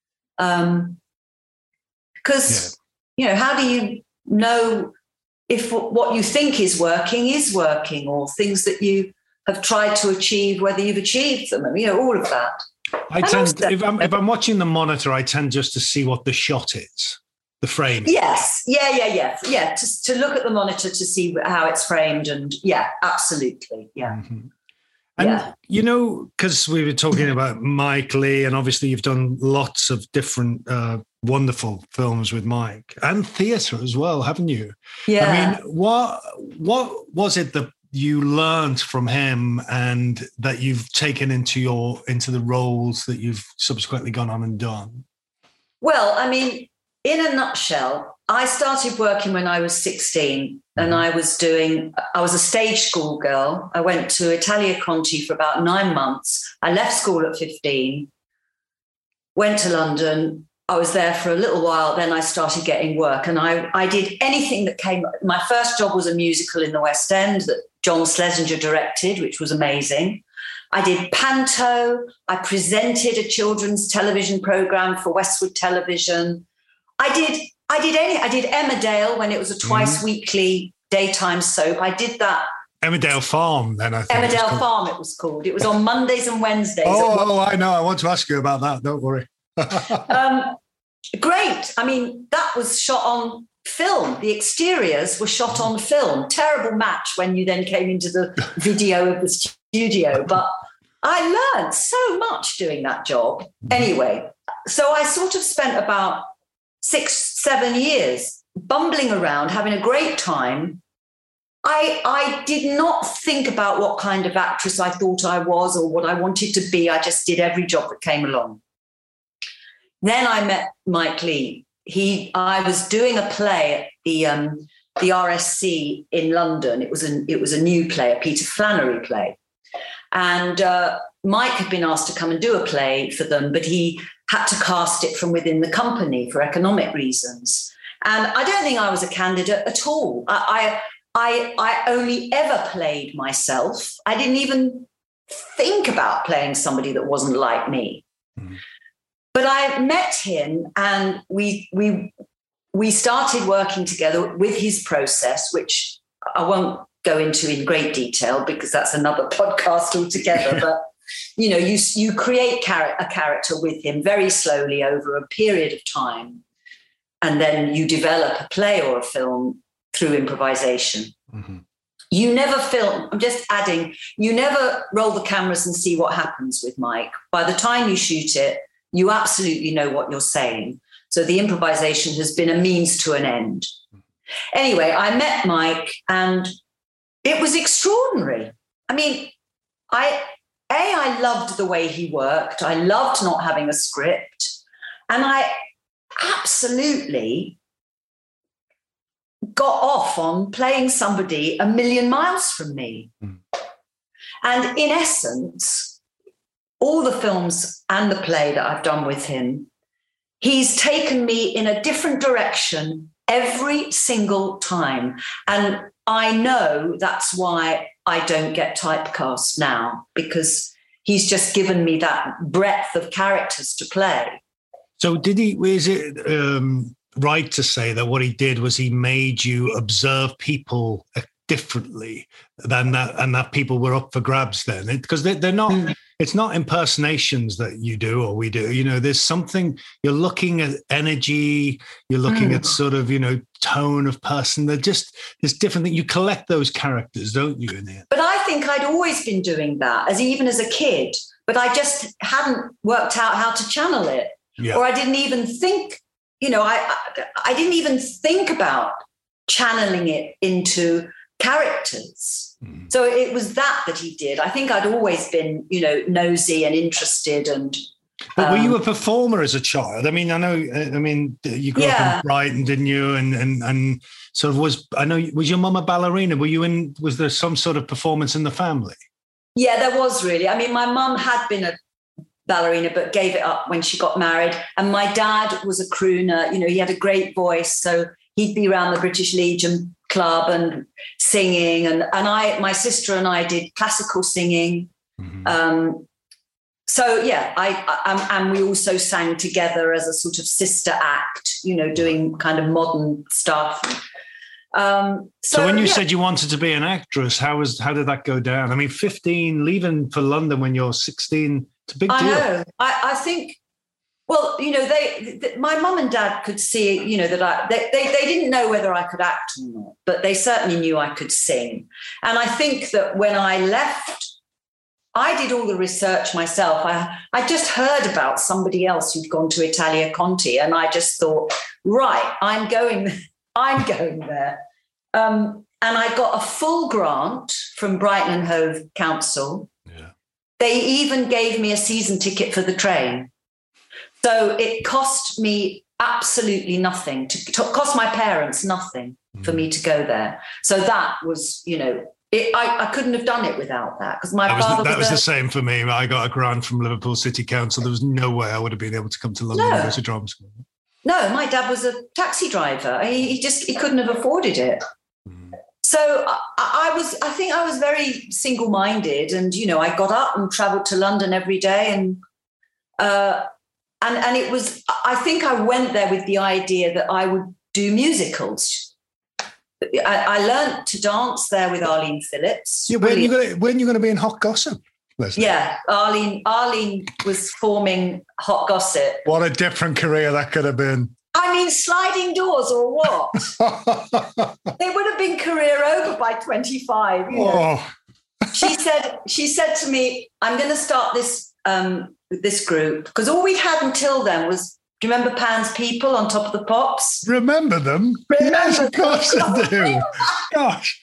because how do you know if what you think is working, or things that you have tried to achieve, whether you've achieved them, and all of that. I tend, if I'm watching The Monitor, I tend just to see what the shot is. The frame. Yes. Yeah. To look at the monitor to see how it's framed, and absolutely. Yeah. Mm-hmm. And because we were talking about Mike Leigh, and obviously you've done lots of different wonderful films with Mike and theatre as well, haven't you? Yeah. I mean, what was it that you learned from him and that you've taken into the roles that you've subsequently gone on and done? Well, I mean, in a nutshell, I started working when I was 16, and I was a stage school girl. I went to Italia Conti for about 9 months. I left school at 15, went to London. I was there for a little while. Then I started getting work, and I did anything that came. My first job was a musical in the West End that John Schlesinger directed, which was amazing. I did panto. I presented a children's television program for Westwood Television. I did Emmerdale when it was a twice weekly daytime soap. I did that. Emmerdale Farm, then I think. Emmerdale Farm, it was called. It was on Mondays and Wednesdays. Oh, I know. I want to ask you about that. Don't worry. Great. I mean, that was shot on film. The exteriors were shot on film. Terrible match when you then came into the video of the studio. But I learned so much doing that job. Anyway, so I sort of spent about 6-7 years bumbling around, having a great time. I did not think about what kind of actress I thought I was or what I wanted to be. I just did every job that came along. Then I met Mike Leigh, I was doing a play at the RSC in London. It was a new play, a Peter Flannery play. And Mike had been asked to come and do a play for them, but he had to cast it from within the company for economic reasons. And I don't think I was a candidate at all. I only ever played myself. I didn't even think about playing somebody that wasn't like me. Mm. But I met him, and we started working together with his process, which I won't go into in great detail because that's another podcast altogether. But, you know, you create a character with him very slowly over a period of time. And then you develop a play or a film through improvisation. Mm-hmm. You never film, I'm just adding, you never roll the cameras and see what happens with Mike. By the time you shoot it, you absolutely know what you're saying. So the improvisation has been a means to an end. Anyway, I met Mike and it was extraordinary. I mean, I loved the way he worked. I loved not having a script. And I absolutely got off on playing somebody a million miles from me. Mm. And in essence, all the films and the play that I've done with him, he's taken me in a different direction every single time. And I know that's why I don't get typecast now, because he's just given me that breadth of characters to play. So is it right to say that what he did was he made you observe people differently than that, and that people were up for grabs then? Because they're not, it's not impersonations that you do or we do. You know, there's something, you're looking at energy, you're looking at sort of, you know, tone of person. There's different things. You collect those characters, don't you, in here? But I think I'd always been doing that, even as a kid, but I just hadn't worked out how to channel it. Yeah. Or I didn't even think, you know, I didn't even think about channeling it into characters. Mm. So it was that he did. I think I'd always been, you know, nosy and interested. And but were you a performer as a child? I mean, you grew up in Brighton, didn't you? And sort of was your mum a ballerina? Was there some sort of performance in the family? Yeah, there was really. I mean, my mum had been a ballerina, but gave it up when she got married. And my dad was a crooner. You know, he had a great voice. So he'd be around the British Legion Club and singing. And my sister and I did classical singing. Mm-hmm. So, yeah, and we also sang together as a sort of sister act, you know, doing kind of modern stuff. So when you said you wanted to be an actress, how did that go down? I mean, 15, leaving for London when you're 16, it's a big deal. I know. I think, well, you know, my mum and dad could see, you know, that they didn't know whether I could act or not, but they certainly knew I could sing. And I think that when I left, I did all the research myself. I just heard about somebody else who'd gone to Italia Conti, and I just thought, right, I'm going there. And I got a full grant from Brighton and Hove Council. Yeah. They even gave me a season ticket for the train. So it cost me absolutely nothing, cost my parents nothing for me to go there. So that was, you know, I couldn't have done it without that, because my father was the same for me. I got a grant from Liverpool City Council. There was no way I would have been able to come to London and go to drama school. No, my dad was a taxi driver. He couldn't have afforded it. So I think I was very single-minded, and, you know, I got up and traveled to London every day, and it was, I think I went there with the idea that I would do musicals. I learned to dance there with Arlene Phillips. Yeah, when are you going to be in Hot Gossip, Lesley? Yeah, Arlene was forming Hot Gossip. What a different career that could have been. I mean, sliding doors or what? It would have been career over by 25. You know? Oh. She said to me, "I'm going to start this group," because all we had until then was, do you remember Pan's People on Top of the Pops? Remember them? Yes, of course I do. Gosh.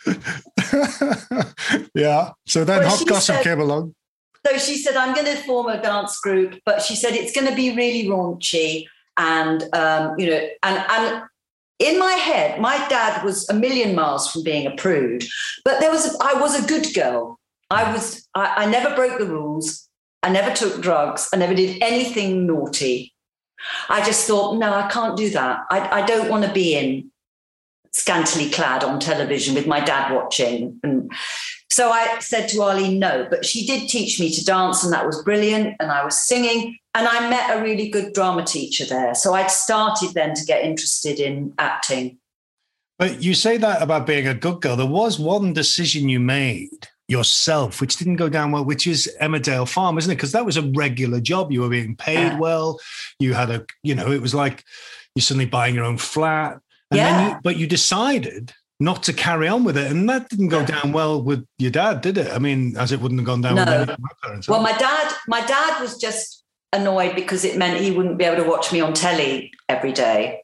Yeah. So then Hot Gossip came along. So she said, "I'm going to form a dance group," but she said it's going to be really raunchy. And, and in my head, my dad was a million miles from being a prude, but I was a good girl. I never broke the rules. I never took drugs. I never did anything naughty. I just thought, no, I can't do that. I don't want to be in scantily clad on television with my dad watching. And so I said to Arlene, no, but she did teach me to dance, and that was brilliant. And I was singing, and I met a really good drama teacher there. So I'd started then to get interested in acting. But you say that about being a good girl. There was one decision you made yourself, which didn't go down well, which is Emmerdale Farm, isn't it? Because that was a regular job. You were being paid well. You had it was like you're suddenly buying your own flat. And then but you decided not to carry on with it. And that didn't go down well with your dad, did it? I mean, as it wouldn't have gone down with any of my parents. Well, my dad was just annoyed because it meant he wouldn't be able to watch me on telly every day,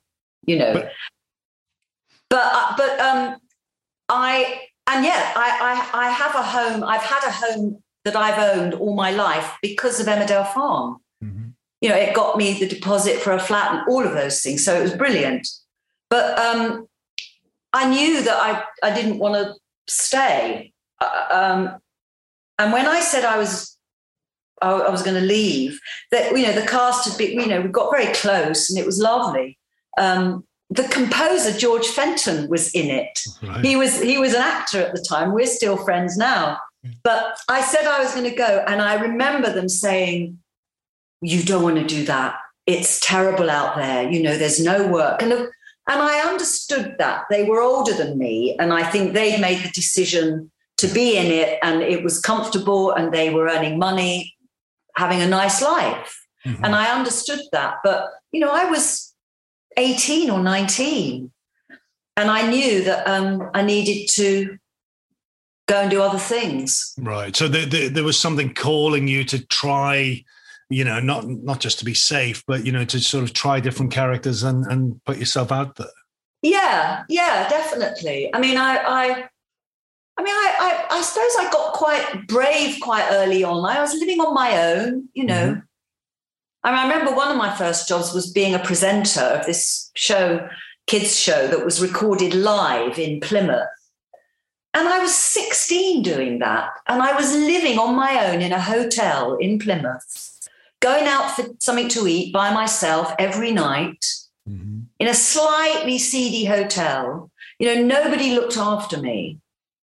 I have a home. I've had a home that I've owned all my life because of Emmerdale Farm. Mm-hmm. It got me the deposit for a flat and all of those things. So it was brilliant. But I knew that I didn't want to stay. And when I said I was going to leave, that, the cast had been, we got very close and it was lovely. The composer, George Fenton, was in it. Right. He was an actor at the time. We're still friends now. But I said I was going to go. And I remember them saying, you don't want to do that. It's terrible out there. There's no work. And I understood that. They were older than me. And I think they'd made the decision to be in it. And it was comfortable and they were earning money, having a nice life. Mm-hmm. And I understood that. But, I was 18 or 19. And I knew that I needed to go and do other things. Right. So there was something calling you to try, not just to be safe, but, to sort of try different characters and put yourself out there. Yeah, definitely. I mean, I suppose I got quite brave quite early on. I was living on my own, Mm-hmm. I remember one of my first jobs was being a presenter of this kids show that was recorded live in Plymouth. And I was 16 doing that. And I was living on my own in a hotel in Plymouth, going out for something to eat by myself every night, mm-hmm. in a slightly seedy hotel. Nobody looked after me.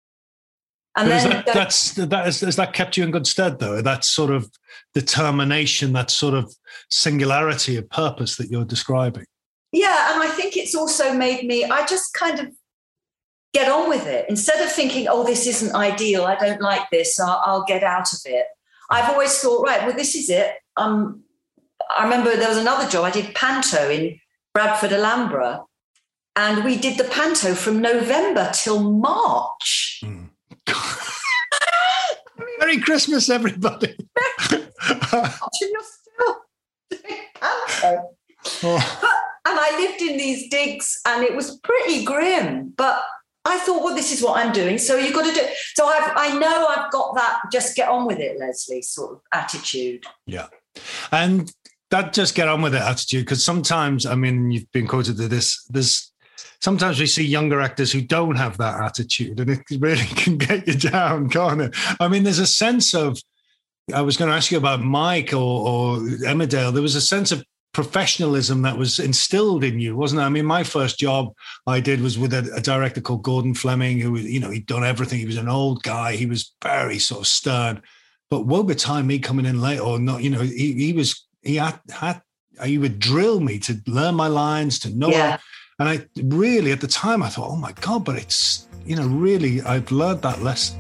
And then has that kept you in good stead, though? That sort of determination, that sort of singularity of purpose that you're describing. Yeah, and I think it's also made me, I just kind of get on with it. Instead of thinking, oh, this isn't ideal, I don't like this, I'll get out of it. I've always thought, right, well, this is it. I remember there was another job, I did panto in Bradford, Alhambra, and we did the panto from November till March. Mm. Merry Christmas, everybody. You're still doing panto. And I lived in these digs and it was pretty grim, but I thought, well, this is what I'm doing, so you've got to do it. So I know I've got that just get on with it, Leslie, sort of attitude. Yeah. And that just get on with it attitude, because sometimes, I mean, you've been quoted to this, sometimes we see younger actors who don't have that attitude, and it really can get you down, can't it? I mean, there's a sense of, I was going to ask you about Mike or Emmerdale. There was a sense of professionalism that was instilled in you, wasn't it? I mean, my first job I did was with a director called Gordon Fleming, who, he'd done everything. He was an old guy. He was very sort of stern. But woe betide me coming in late or not, he would drill me to learn my lines, to know. Yeah. And I really, at the time, I thought, oh my God, but it's, really, I've learned that lesson.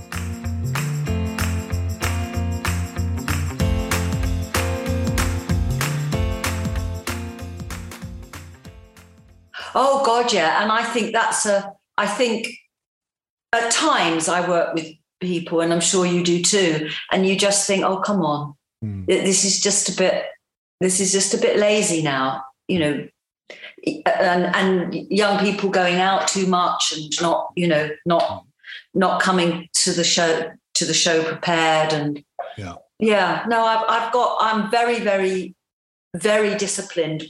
Oh God, yeah. And I think I think at times I work with people, and I'm sure you do too, and you just think, oh, come on, this is just a bit lazy now, and young people going out too much and not coming to the show prepared. And I'm very, very, very disciplined, but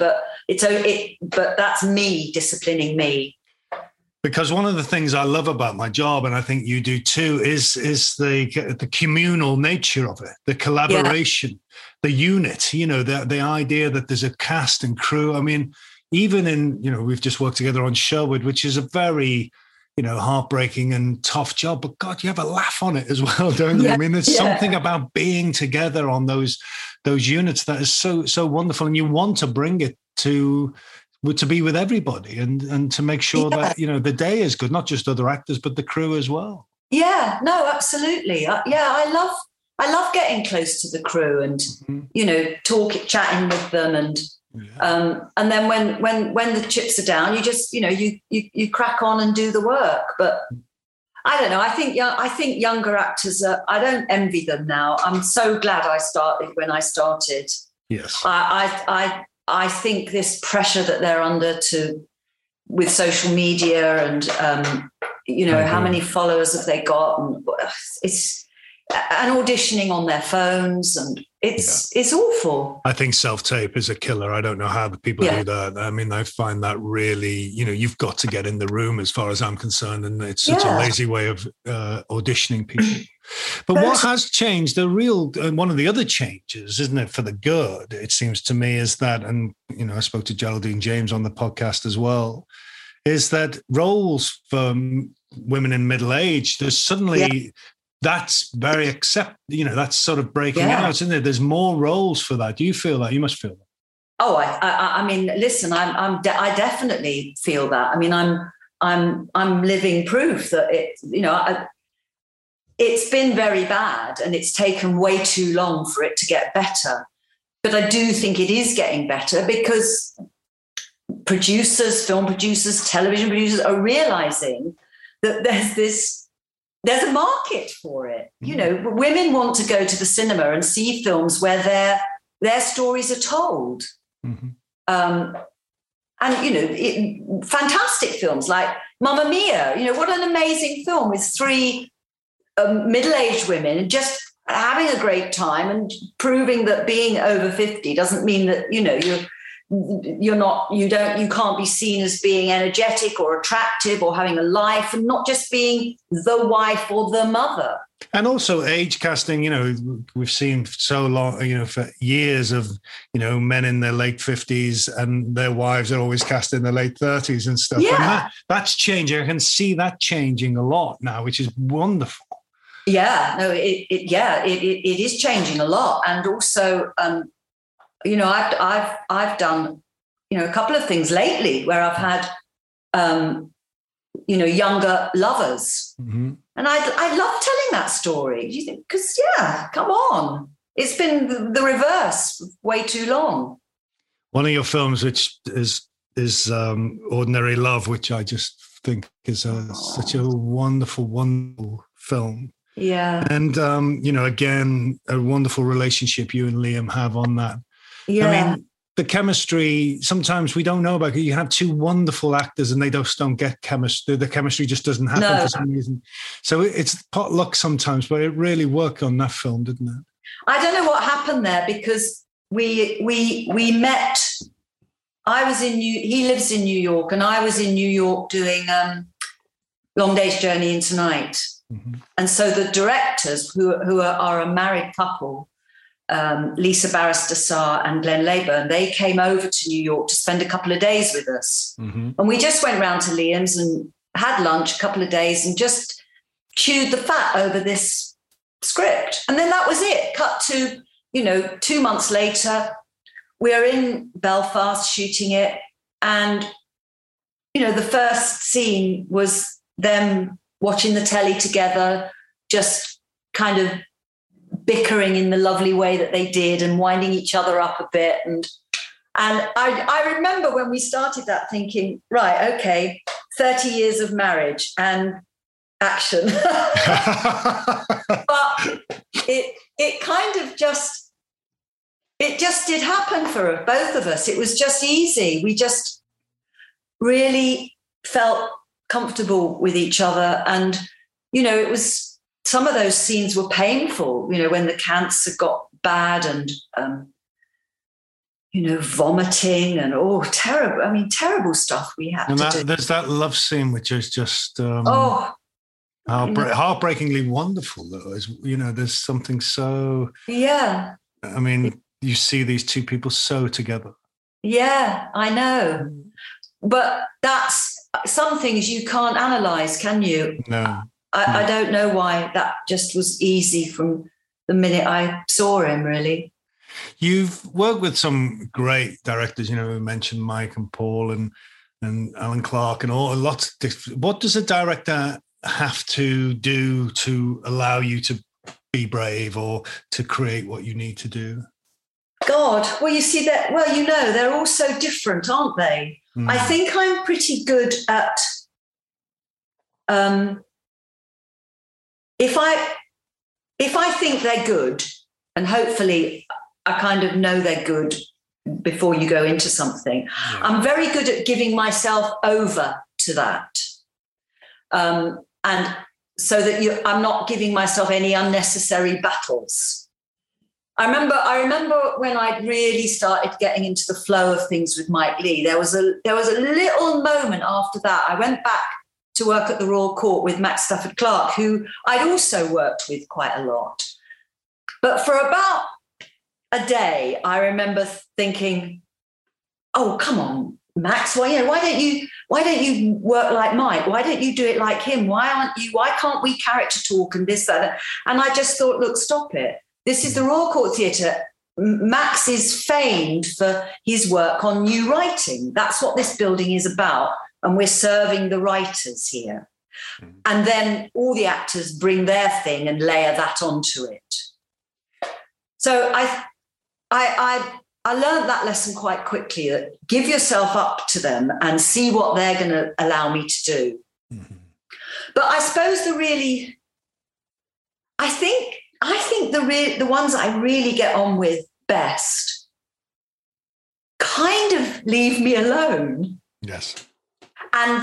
but that's me disciplining me. Because one of the things I love about my job, and I think you do too, is the communal nature of it, the collaboration, the unit, the idea that there's a cast and crew. I mean, even in, we've just worked together on Sherwood, which is a very, heartbreaking and tough job, but God, you have a laugh on it as well, don't you? I mean, there's something about being together on those units that is so wonderful, and you want to bring it to be with everybody and to make sure that, the day is good, not just other actors, but the crew as well. Yeah, no, absolutely. I love getting close to the crew and, chatting with them and then when the chips are down, you just, you crack on and do the work. But I don't know. I think younger actors I don't envy them now. I'm so glad I started when I started. Yes. I think this pressure that they're under with social media and, how many followers have they got? And auditioning on their phones, and it's awful. I think self-tape is a killer. I don't know how the people do that. I mean, I find that really, you've got to get in the room as far as I'm concerned, and it's such a lazy way of auditioning people. But what has changed, one of the other changes, isn't it, for the good, it seems to me, is that, and, I spoke to Geraldine James on the podcast as well, is that roles for women in middle age, there's suddenly... That's very that's sort of breaking out, isn't it? There's more roles for that. Do you feel that? You must feel that. Oh, I mean, listen, I definitely feel that. I mean, I'm living proof that it's been very bad and it's taken way too long for it to get better. But I do think it is getting better because producers, film producers, television producers are realizing that there's a market for it. Women want to go to the cinema and see films where their stories are told. Mm-hmm. Fantastic films like Mamma Mia, what an amazing film with three middle-aged women and just having a great time and proving that being over 50 doesn't mean that, you can't be seen as being energetic or attractive or having a life and not just being the wife or the mother. And also age casting, we've seen so long, for years of, men in their late 50s and their wives are always cast in their late 30s and stuff. Yeah. And that's changing. I can see that changing a lot now, which is wonderful. Yeah, no, it is changing a lot. And also, I've done, a couple of things lately where I've had, younger lovers. Mm-hmm. And I love telling that story. You think, because, come on. It's been the reverse way too long. One of your films, which is Ordinary Love, which I just think is such a wonderful, wonderful film. Yeah. And, again, a wonderful relationship you and Liam have on that. Yeah. I mean, the chemistry, sometimes we don't know about it. You have two wonderful actors and they just don't get chemistry. The chemistry just doesn't happen for some reason. So it's pot luck sometimes, but it really worked on that film, didn't it? I don't know what happened there because we met. He lives in New York and I was in New York doing Long Day's Journey into Night. Mm-hmm. And so the directors who are a married couple, Lisa Barrister-Sarr and Glenn Leyburn, they came over to New York to spend a couple of days with us. Mm-hmm. And we just went round to Liam's and had lunch a couple of days and just chewed the fat over this script. And then that was it. Cut to, 2 months later, we're in Belfast shooting it. And, the first scene was them watching the telly together, just kind of bickering in the lovely way that they did and winding each other up a bit. And I remember when we started that thinking, right, okay, 30 years of marriage and action. But it kind of just did happen for both of us. It was just easy. We just really felt comfortable with each other. And, it was, some of those scenes were painful, when the cancer got bad and vomiting and terrible. I mean, terrible stuff we had to do. There's that love scene, which is just heartbreakingly wonderful. Though, there's something so. Yeah. I mean, you see these two people so together. Yeah, I know, but that's some things you can't analyze, can you? No. I don't know why that just was easy from the minute I saw him, really. You've worked with some great directors, we mentioned Mike and Paul and Alan Clark and lots of different. What does a director have to do to allow you to be brave or to create what you need to do? God, well, you see that. Well, they're all so different, aren't they? Mm. I think I'm pretty good at. If I think they're good, and hopefully I kind of know they're good before you go into something, yeah. I'm very good at giving myself over to that, and so that I'm not giving myself any unnecessary battles. I remember when I really started getting into the flow of things with Mike Leigh. There was a little moment after that. I went back to work at the Royal Court with Max Stafford Clark, who I'd also worked with quite a lot. But for about a day, I remember thinking, "Oh, come on, Max! Why don't you work like Mike? Why don't you do it like him? Why can't we character talk and this, that?" And I just thought, look, stop it. This is the Royal Court Theatre. Max is famed for his work on new writing. That's what this building is about. And we're serving the writers here. Mm. And then all the actors bring their thing and layer that onto it. So I learned that lesson quite quickly, that give yourself up to them and see what they're going to allow me to do. Mm-hmm. But I suppose I think the ones I really get on with best kind of leave me alone. Yes. And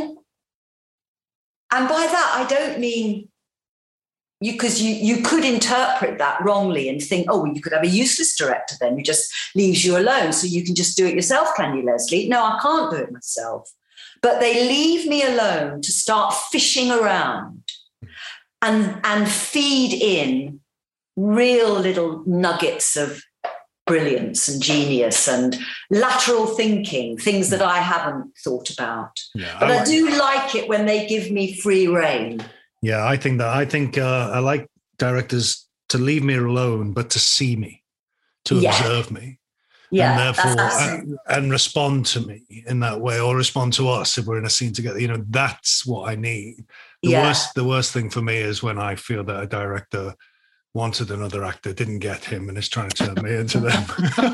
by that, I don't mean because you could interpret that wrongly and think, oh, well, you could have a useless director then who just leaves you alone so you can just do it yourself, can you, Leslie? No, I can't do it myself. But they leave me alone to start fishing around and feed in real little nuggets of brilliance and genius and lateral thinking, things that I haven't thought about. Yeah, but I do like it when they give me free rein. Yeah, I think I like directors to leave me alone, but to see me, to observe me. Yeah, and therefore, and respond to me in that way, or respond to us if we're in a scene together. That's what I need. The worst thing for me is when I feel that a director wanted another actor, didn't get him, and is trying to turn me into them.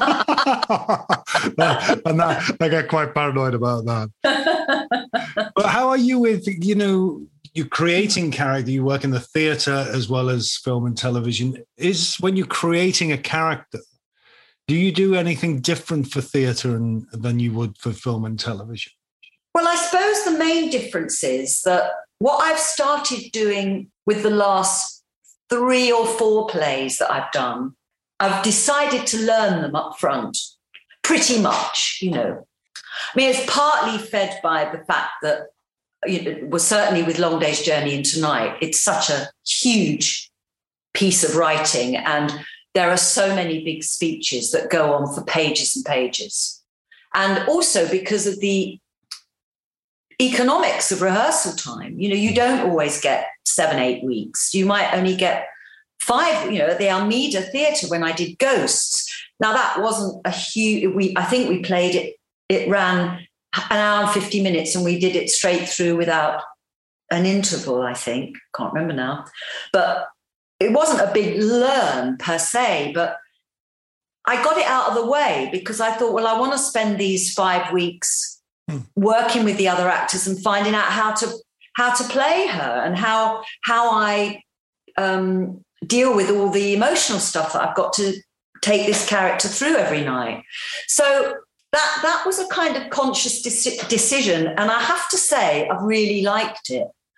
And I get quite paranoid about that. But how are you with, you're creating character, you work in the theatre as well as film and television. Is when you're creating a character, do you do anything different for theatre than you would for film and television? Well, I suppose the main difference is that what I've started doing with the last 3 or 4 plays that I've done, I've decided to learn them up front, pretty much, I mean, it's partly fed by the fact that, well, certainly with Long Day's Journey into Night, it's such a huge piece of writing and there are so many big speeches that go on for pages and pages. And also because of the economics of rehearsal time, you don't always get 7-8 weeks. You might only get 5, at the Almeida Theatre when I did Ghosts. Now that wasn't a huge, I think we played it ran an hour and 50 minutes and we did it straight through without an interval, I think. Can't remember now. But it wasn't a big learn per se, but I got it out of the way because I thought, well, I want to spend these 5 weeks working with the other actors and finding out how to play her and how I deal with all the emotional stuff that I've got to take this character through every night. So that was a kind of conscious decision, and I have to say I've really liked it.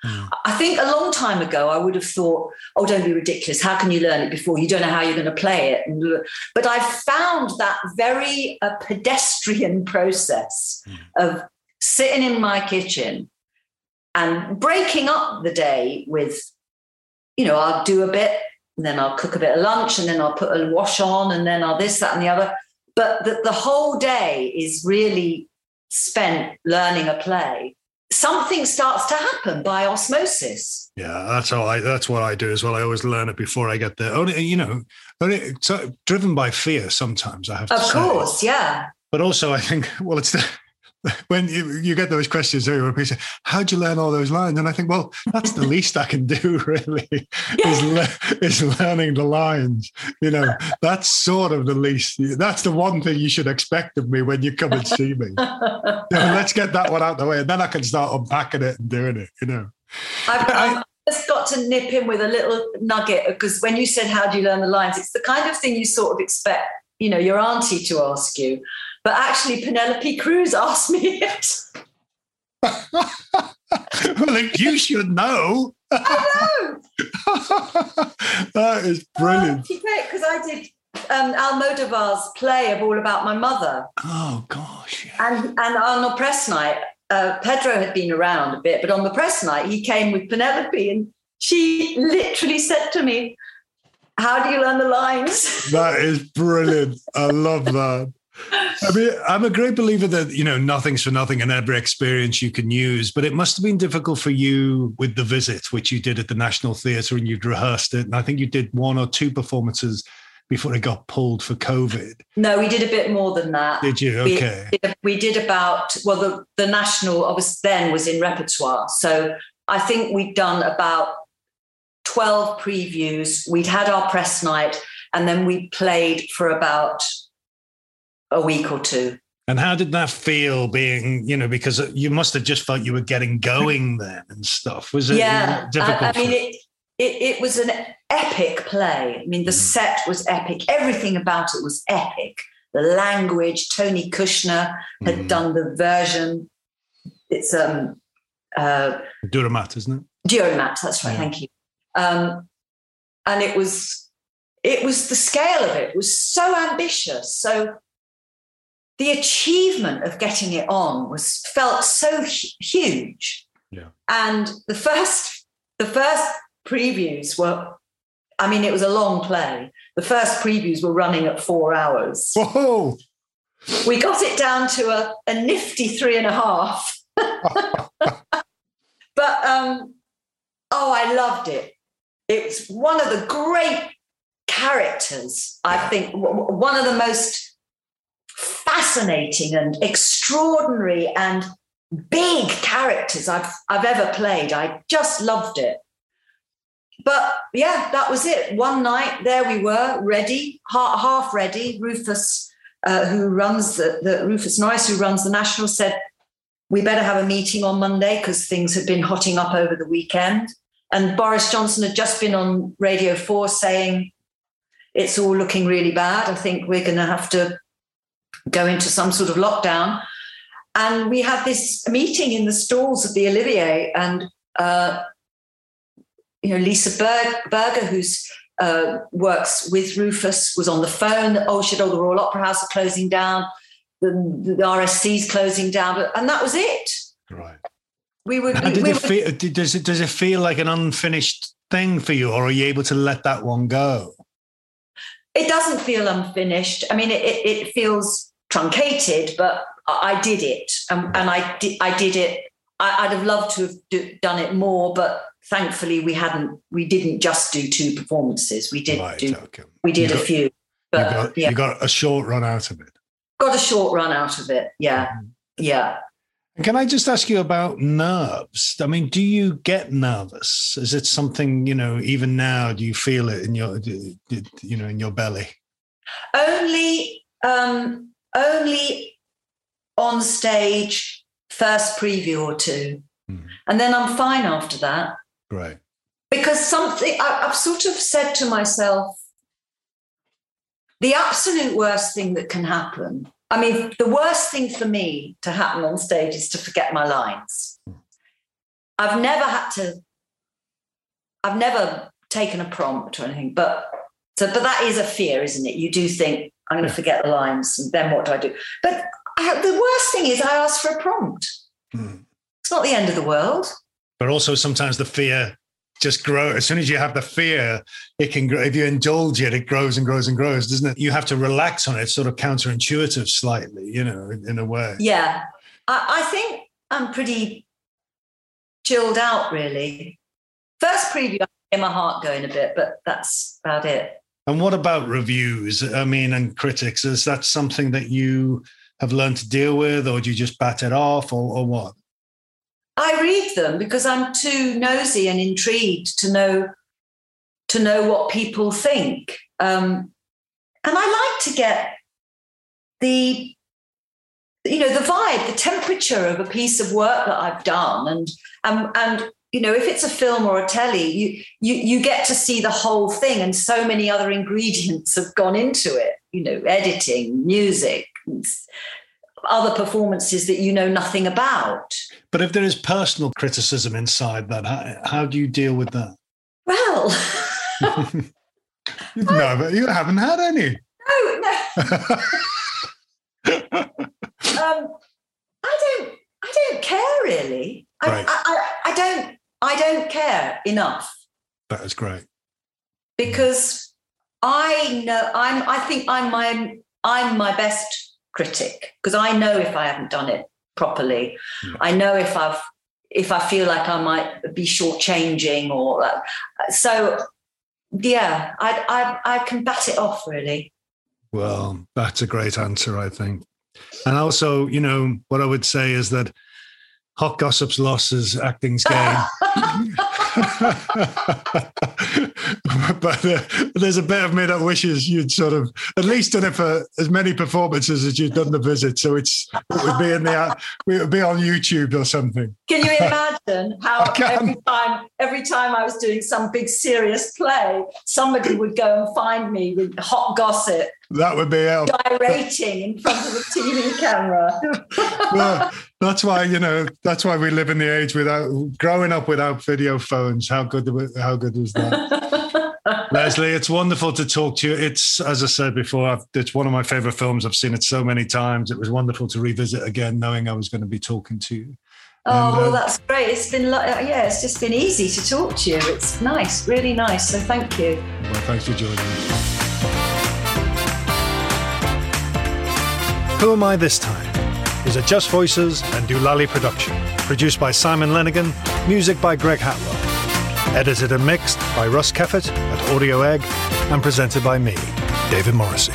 I think a long time ago, I would have thought, oh, don't be ridiculous. How can you learn it before? You don't know how you're going to play it. But I found that very pedestrian process of sitting in my kitchen and breaking up the day with, I'll do a bit, and then I'll cook a bit of lunch, and then I'll put a wash on, and then I'll this, that, and the other. But the whole day is really spent learning a play. Something starts to happen by osmosis. Yeah, that's what I do as well. I always learn it before I get there. Only driven by fear sometimes, I have to say. Of course, yeah. But also I think, well, it's when you get those questions where people say, how'd you learn all those lines? And I think, well, that's the least I can do, really, is learning the lines. That's sort of the least. That's the one thing you should expect of me when you come and see me. Let's get that one out of the way, and then I can start unpacking it and doing it, I've just got to nip in with a little nugget, because when you said, how do you learn the lines? It's the kind of thing you sort of expect, your auntie to ask you. But actually, Penelope Cruz asked me it. Well, you should know. I know. That is brilliant. Because I did Almodovar's play of All About My Mother. Oh, gosh. Yeah. And on the press night, Pedro had been around a bit, but on the press night, he came with Penelope, and she literally said to me, how do you learn the lines? That is brilliant. I love that. I mean, I'm a great believer that, nothing's for nothing and every experience you can use, but it must have been difficult for you with The Visit, which you did at the National Theatre, and you'd rehearsed it. And I think you did 1 or 2 performances before it got pulled for COVID. No, we did a bit more than that. Did you? Okay. We did about, well, the National obviously then was in repertoire. So I think we'd done about 12 previews. We'd had our press night, and then we played for about a week or 2. And how did that feel being, because you must have just felt you were getting going then and stuff. Was it difficult? I mean, it was an epic play. I mean, the set was epic. Everything about it was epic. The language, Tony Kushner had done the version. It's Duramat, isn't it? Duramat, that's right. Yeah. Thank you. And it was the scale of it was so ambitious. So the achievement of getting it on felt so huge. Yeah. And the first previews were, I mean, it was a long play. The first previews were running at 4 hours. Whoa! We got it down to a nifty 3.5. But, I loved it. It's one of the great characters, I think, one of the most fascinating and extraordinary and big characters I've ever played. I just loved it. But yeah, that was it. One night, there we were, ready, half ready. Rufus, Rufus Norris, who runs the National, said, we better have a meeting on Monday because things had been hotting up over the weekend. And Boris Johnson had just been on Radio 4 saying, it's all looking really bad. I think we're going to have to go into some sort of lockdown. And we had this meeting in the stalls of the Olivier, and Lisa Berger, who's works with Rufus, was on the phone. She said, the Royal Opera House are closing down, the RSC's closing down, and that was it. Right. Does it feel like an unfinished thing for you, or are you able to let that one go? It doesn't feel unfinished. I mean, it feels truncated, but I did it, and I did it. I'd have loved to have done it more, but thankfully we didn't just do 2 performances. We did a few. But you got a short run out of it. Got a short run out of it. Yeah. Mm-hmm. Yeah. And can I just ask you about nerves? I mean, do you get nervous? Is it something, even now, do you feel it in your, in your belly? Only on stage, first preview or 2. And then I'm fine after that. Right. Because I've sort of said to myself, the absolute worst thing that can happen, I mean, the worst thing for me to happen on stage is to forget my lines. I've never taken a prompt or anything, but that is a fear, isn't it? You do think, I'm going to forget the lines, and then what do I do? But the worst thing is I ask for a prompt. It's not the end of the world. But also sometimes the fear just grows. As soon as you have the fear, it can grow. If you indulge it, it grows and grows and grows, doesn't it? You have to relax on it. It's sort of counterintuitive slightly, in a way. Yeah. I think I'm pretty chilled out, really. First preview, I get my heart going a bit, but that's about it. And what about reviews? And critics? Is that something that you have learned to deal with, or do you just bat it off, or what? I read them because I'm too nosy and intrigued to know what people think. And I like to get the vibe, the temperature of a piece of work that I've done. And if it's a film or a telly, you get to see the whole thing, and so many other ingredients have gone into it, editing, music, other performances that you know nothing about. But if there is personal criticism inside that, how do you deal with that? Well, no, you haven't had any. No. I don't care really. Right. I don't care enough. That is great. Because I think I'm my best critic, because I know if I haven't done it properly. I know if I feel like I might be shortchanging or that. So yeah, I can bat it off really. Well, that's a great answer, I think. And also, what I would say is that hot gossip's lost is acting's gain. But there's a bit of me that wishes you'd sort of at least done it for as many performances as you've done The Visit. So it would be on YouTube or something. Can you imagine how every time I was doing some big serious play, somebody would go and find me with hot gossip. That would be gyrating in front of a TV camera. Well, that's why we live in the age growing up without video phones. How good was that? Leslie, it's wonderful to talk to you. It's, as I said before, it's one of my favorite films. I've seen it so many times. It was wonderful to revisit again, knowing I was going to be talking to you. Well, that's great. It's been it's just been easy to talk to you. It's nice, really nice. So thank you. Well, thanks for joining me. Who Am I This Time is a Just Voices and Doolally production. Produced by Simon Lenigan, music by Greg Hatwell. Edited and mixed by Russ Keffert at Audio Egg, and presented by me, David Morrissey.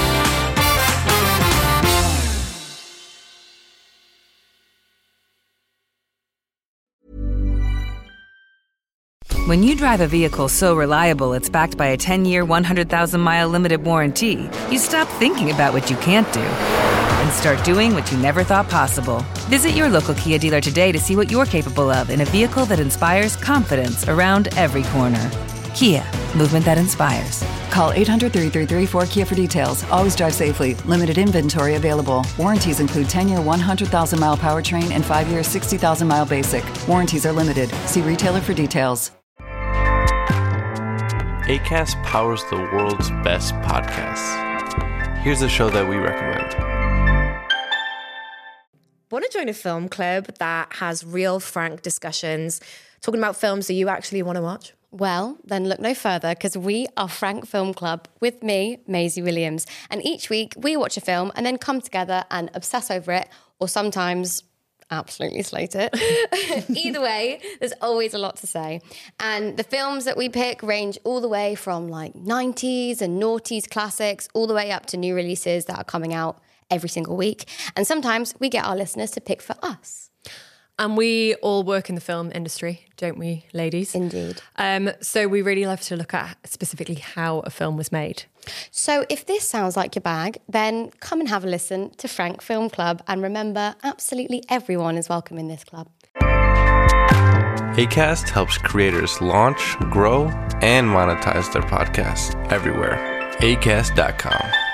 When you drive a vehicle so reliable it's backed by a 10-year, 100,000-mile limited warranty, you stop thinking about what you can't do and start doing what you never thought possible. Visit your local Kia dealer today to see what you're capable of in a vehicle that inspires confidence around every corner. Kia, movement that inspires. Call 800-333-4KIA for details. Always drive safely. Limited inventory available. Warranties include 10-year, 100,000-mile powertrain and 5-year, 60,000-mile basic. Warranties are limited. See retailer for details. Acast powers the world's best podcasts. Here's a show that we recommend. Want to join a film club that has real, frank discussions, talking about films that you actually want to watch? Well, then look no further, because we are Frank Film Club with me, Maisie Williams. And each week we watch a film and then come together and obsess over it, or sometimes absolutely slate it. Either way, there's always a lot to say. And the films that we pick range all the way from like 90s and noughties classics, all the way up to new releases that are coming out every single week. And sometimes we get our listeners to pick for us. And we all work in the film industry, don't we, ladies? Indeed. So we really love to look at specifically how a film was made. So if this sounds like your bag, then come and have a listen to Frank Film Club. And remember, absolutely everyone is welcome in this club. Acast helps creators launch, grow, and monetize their podcasts everywhere. Acast.com.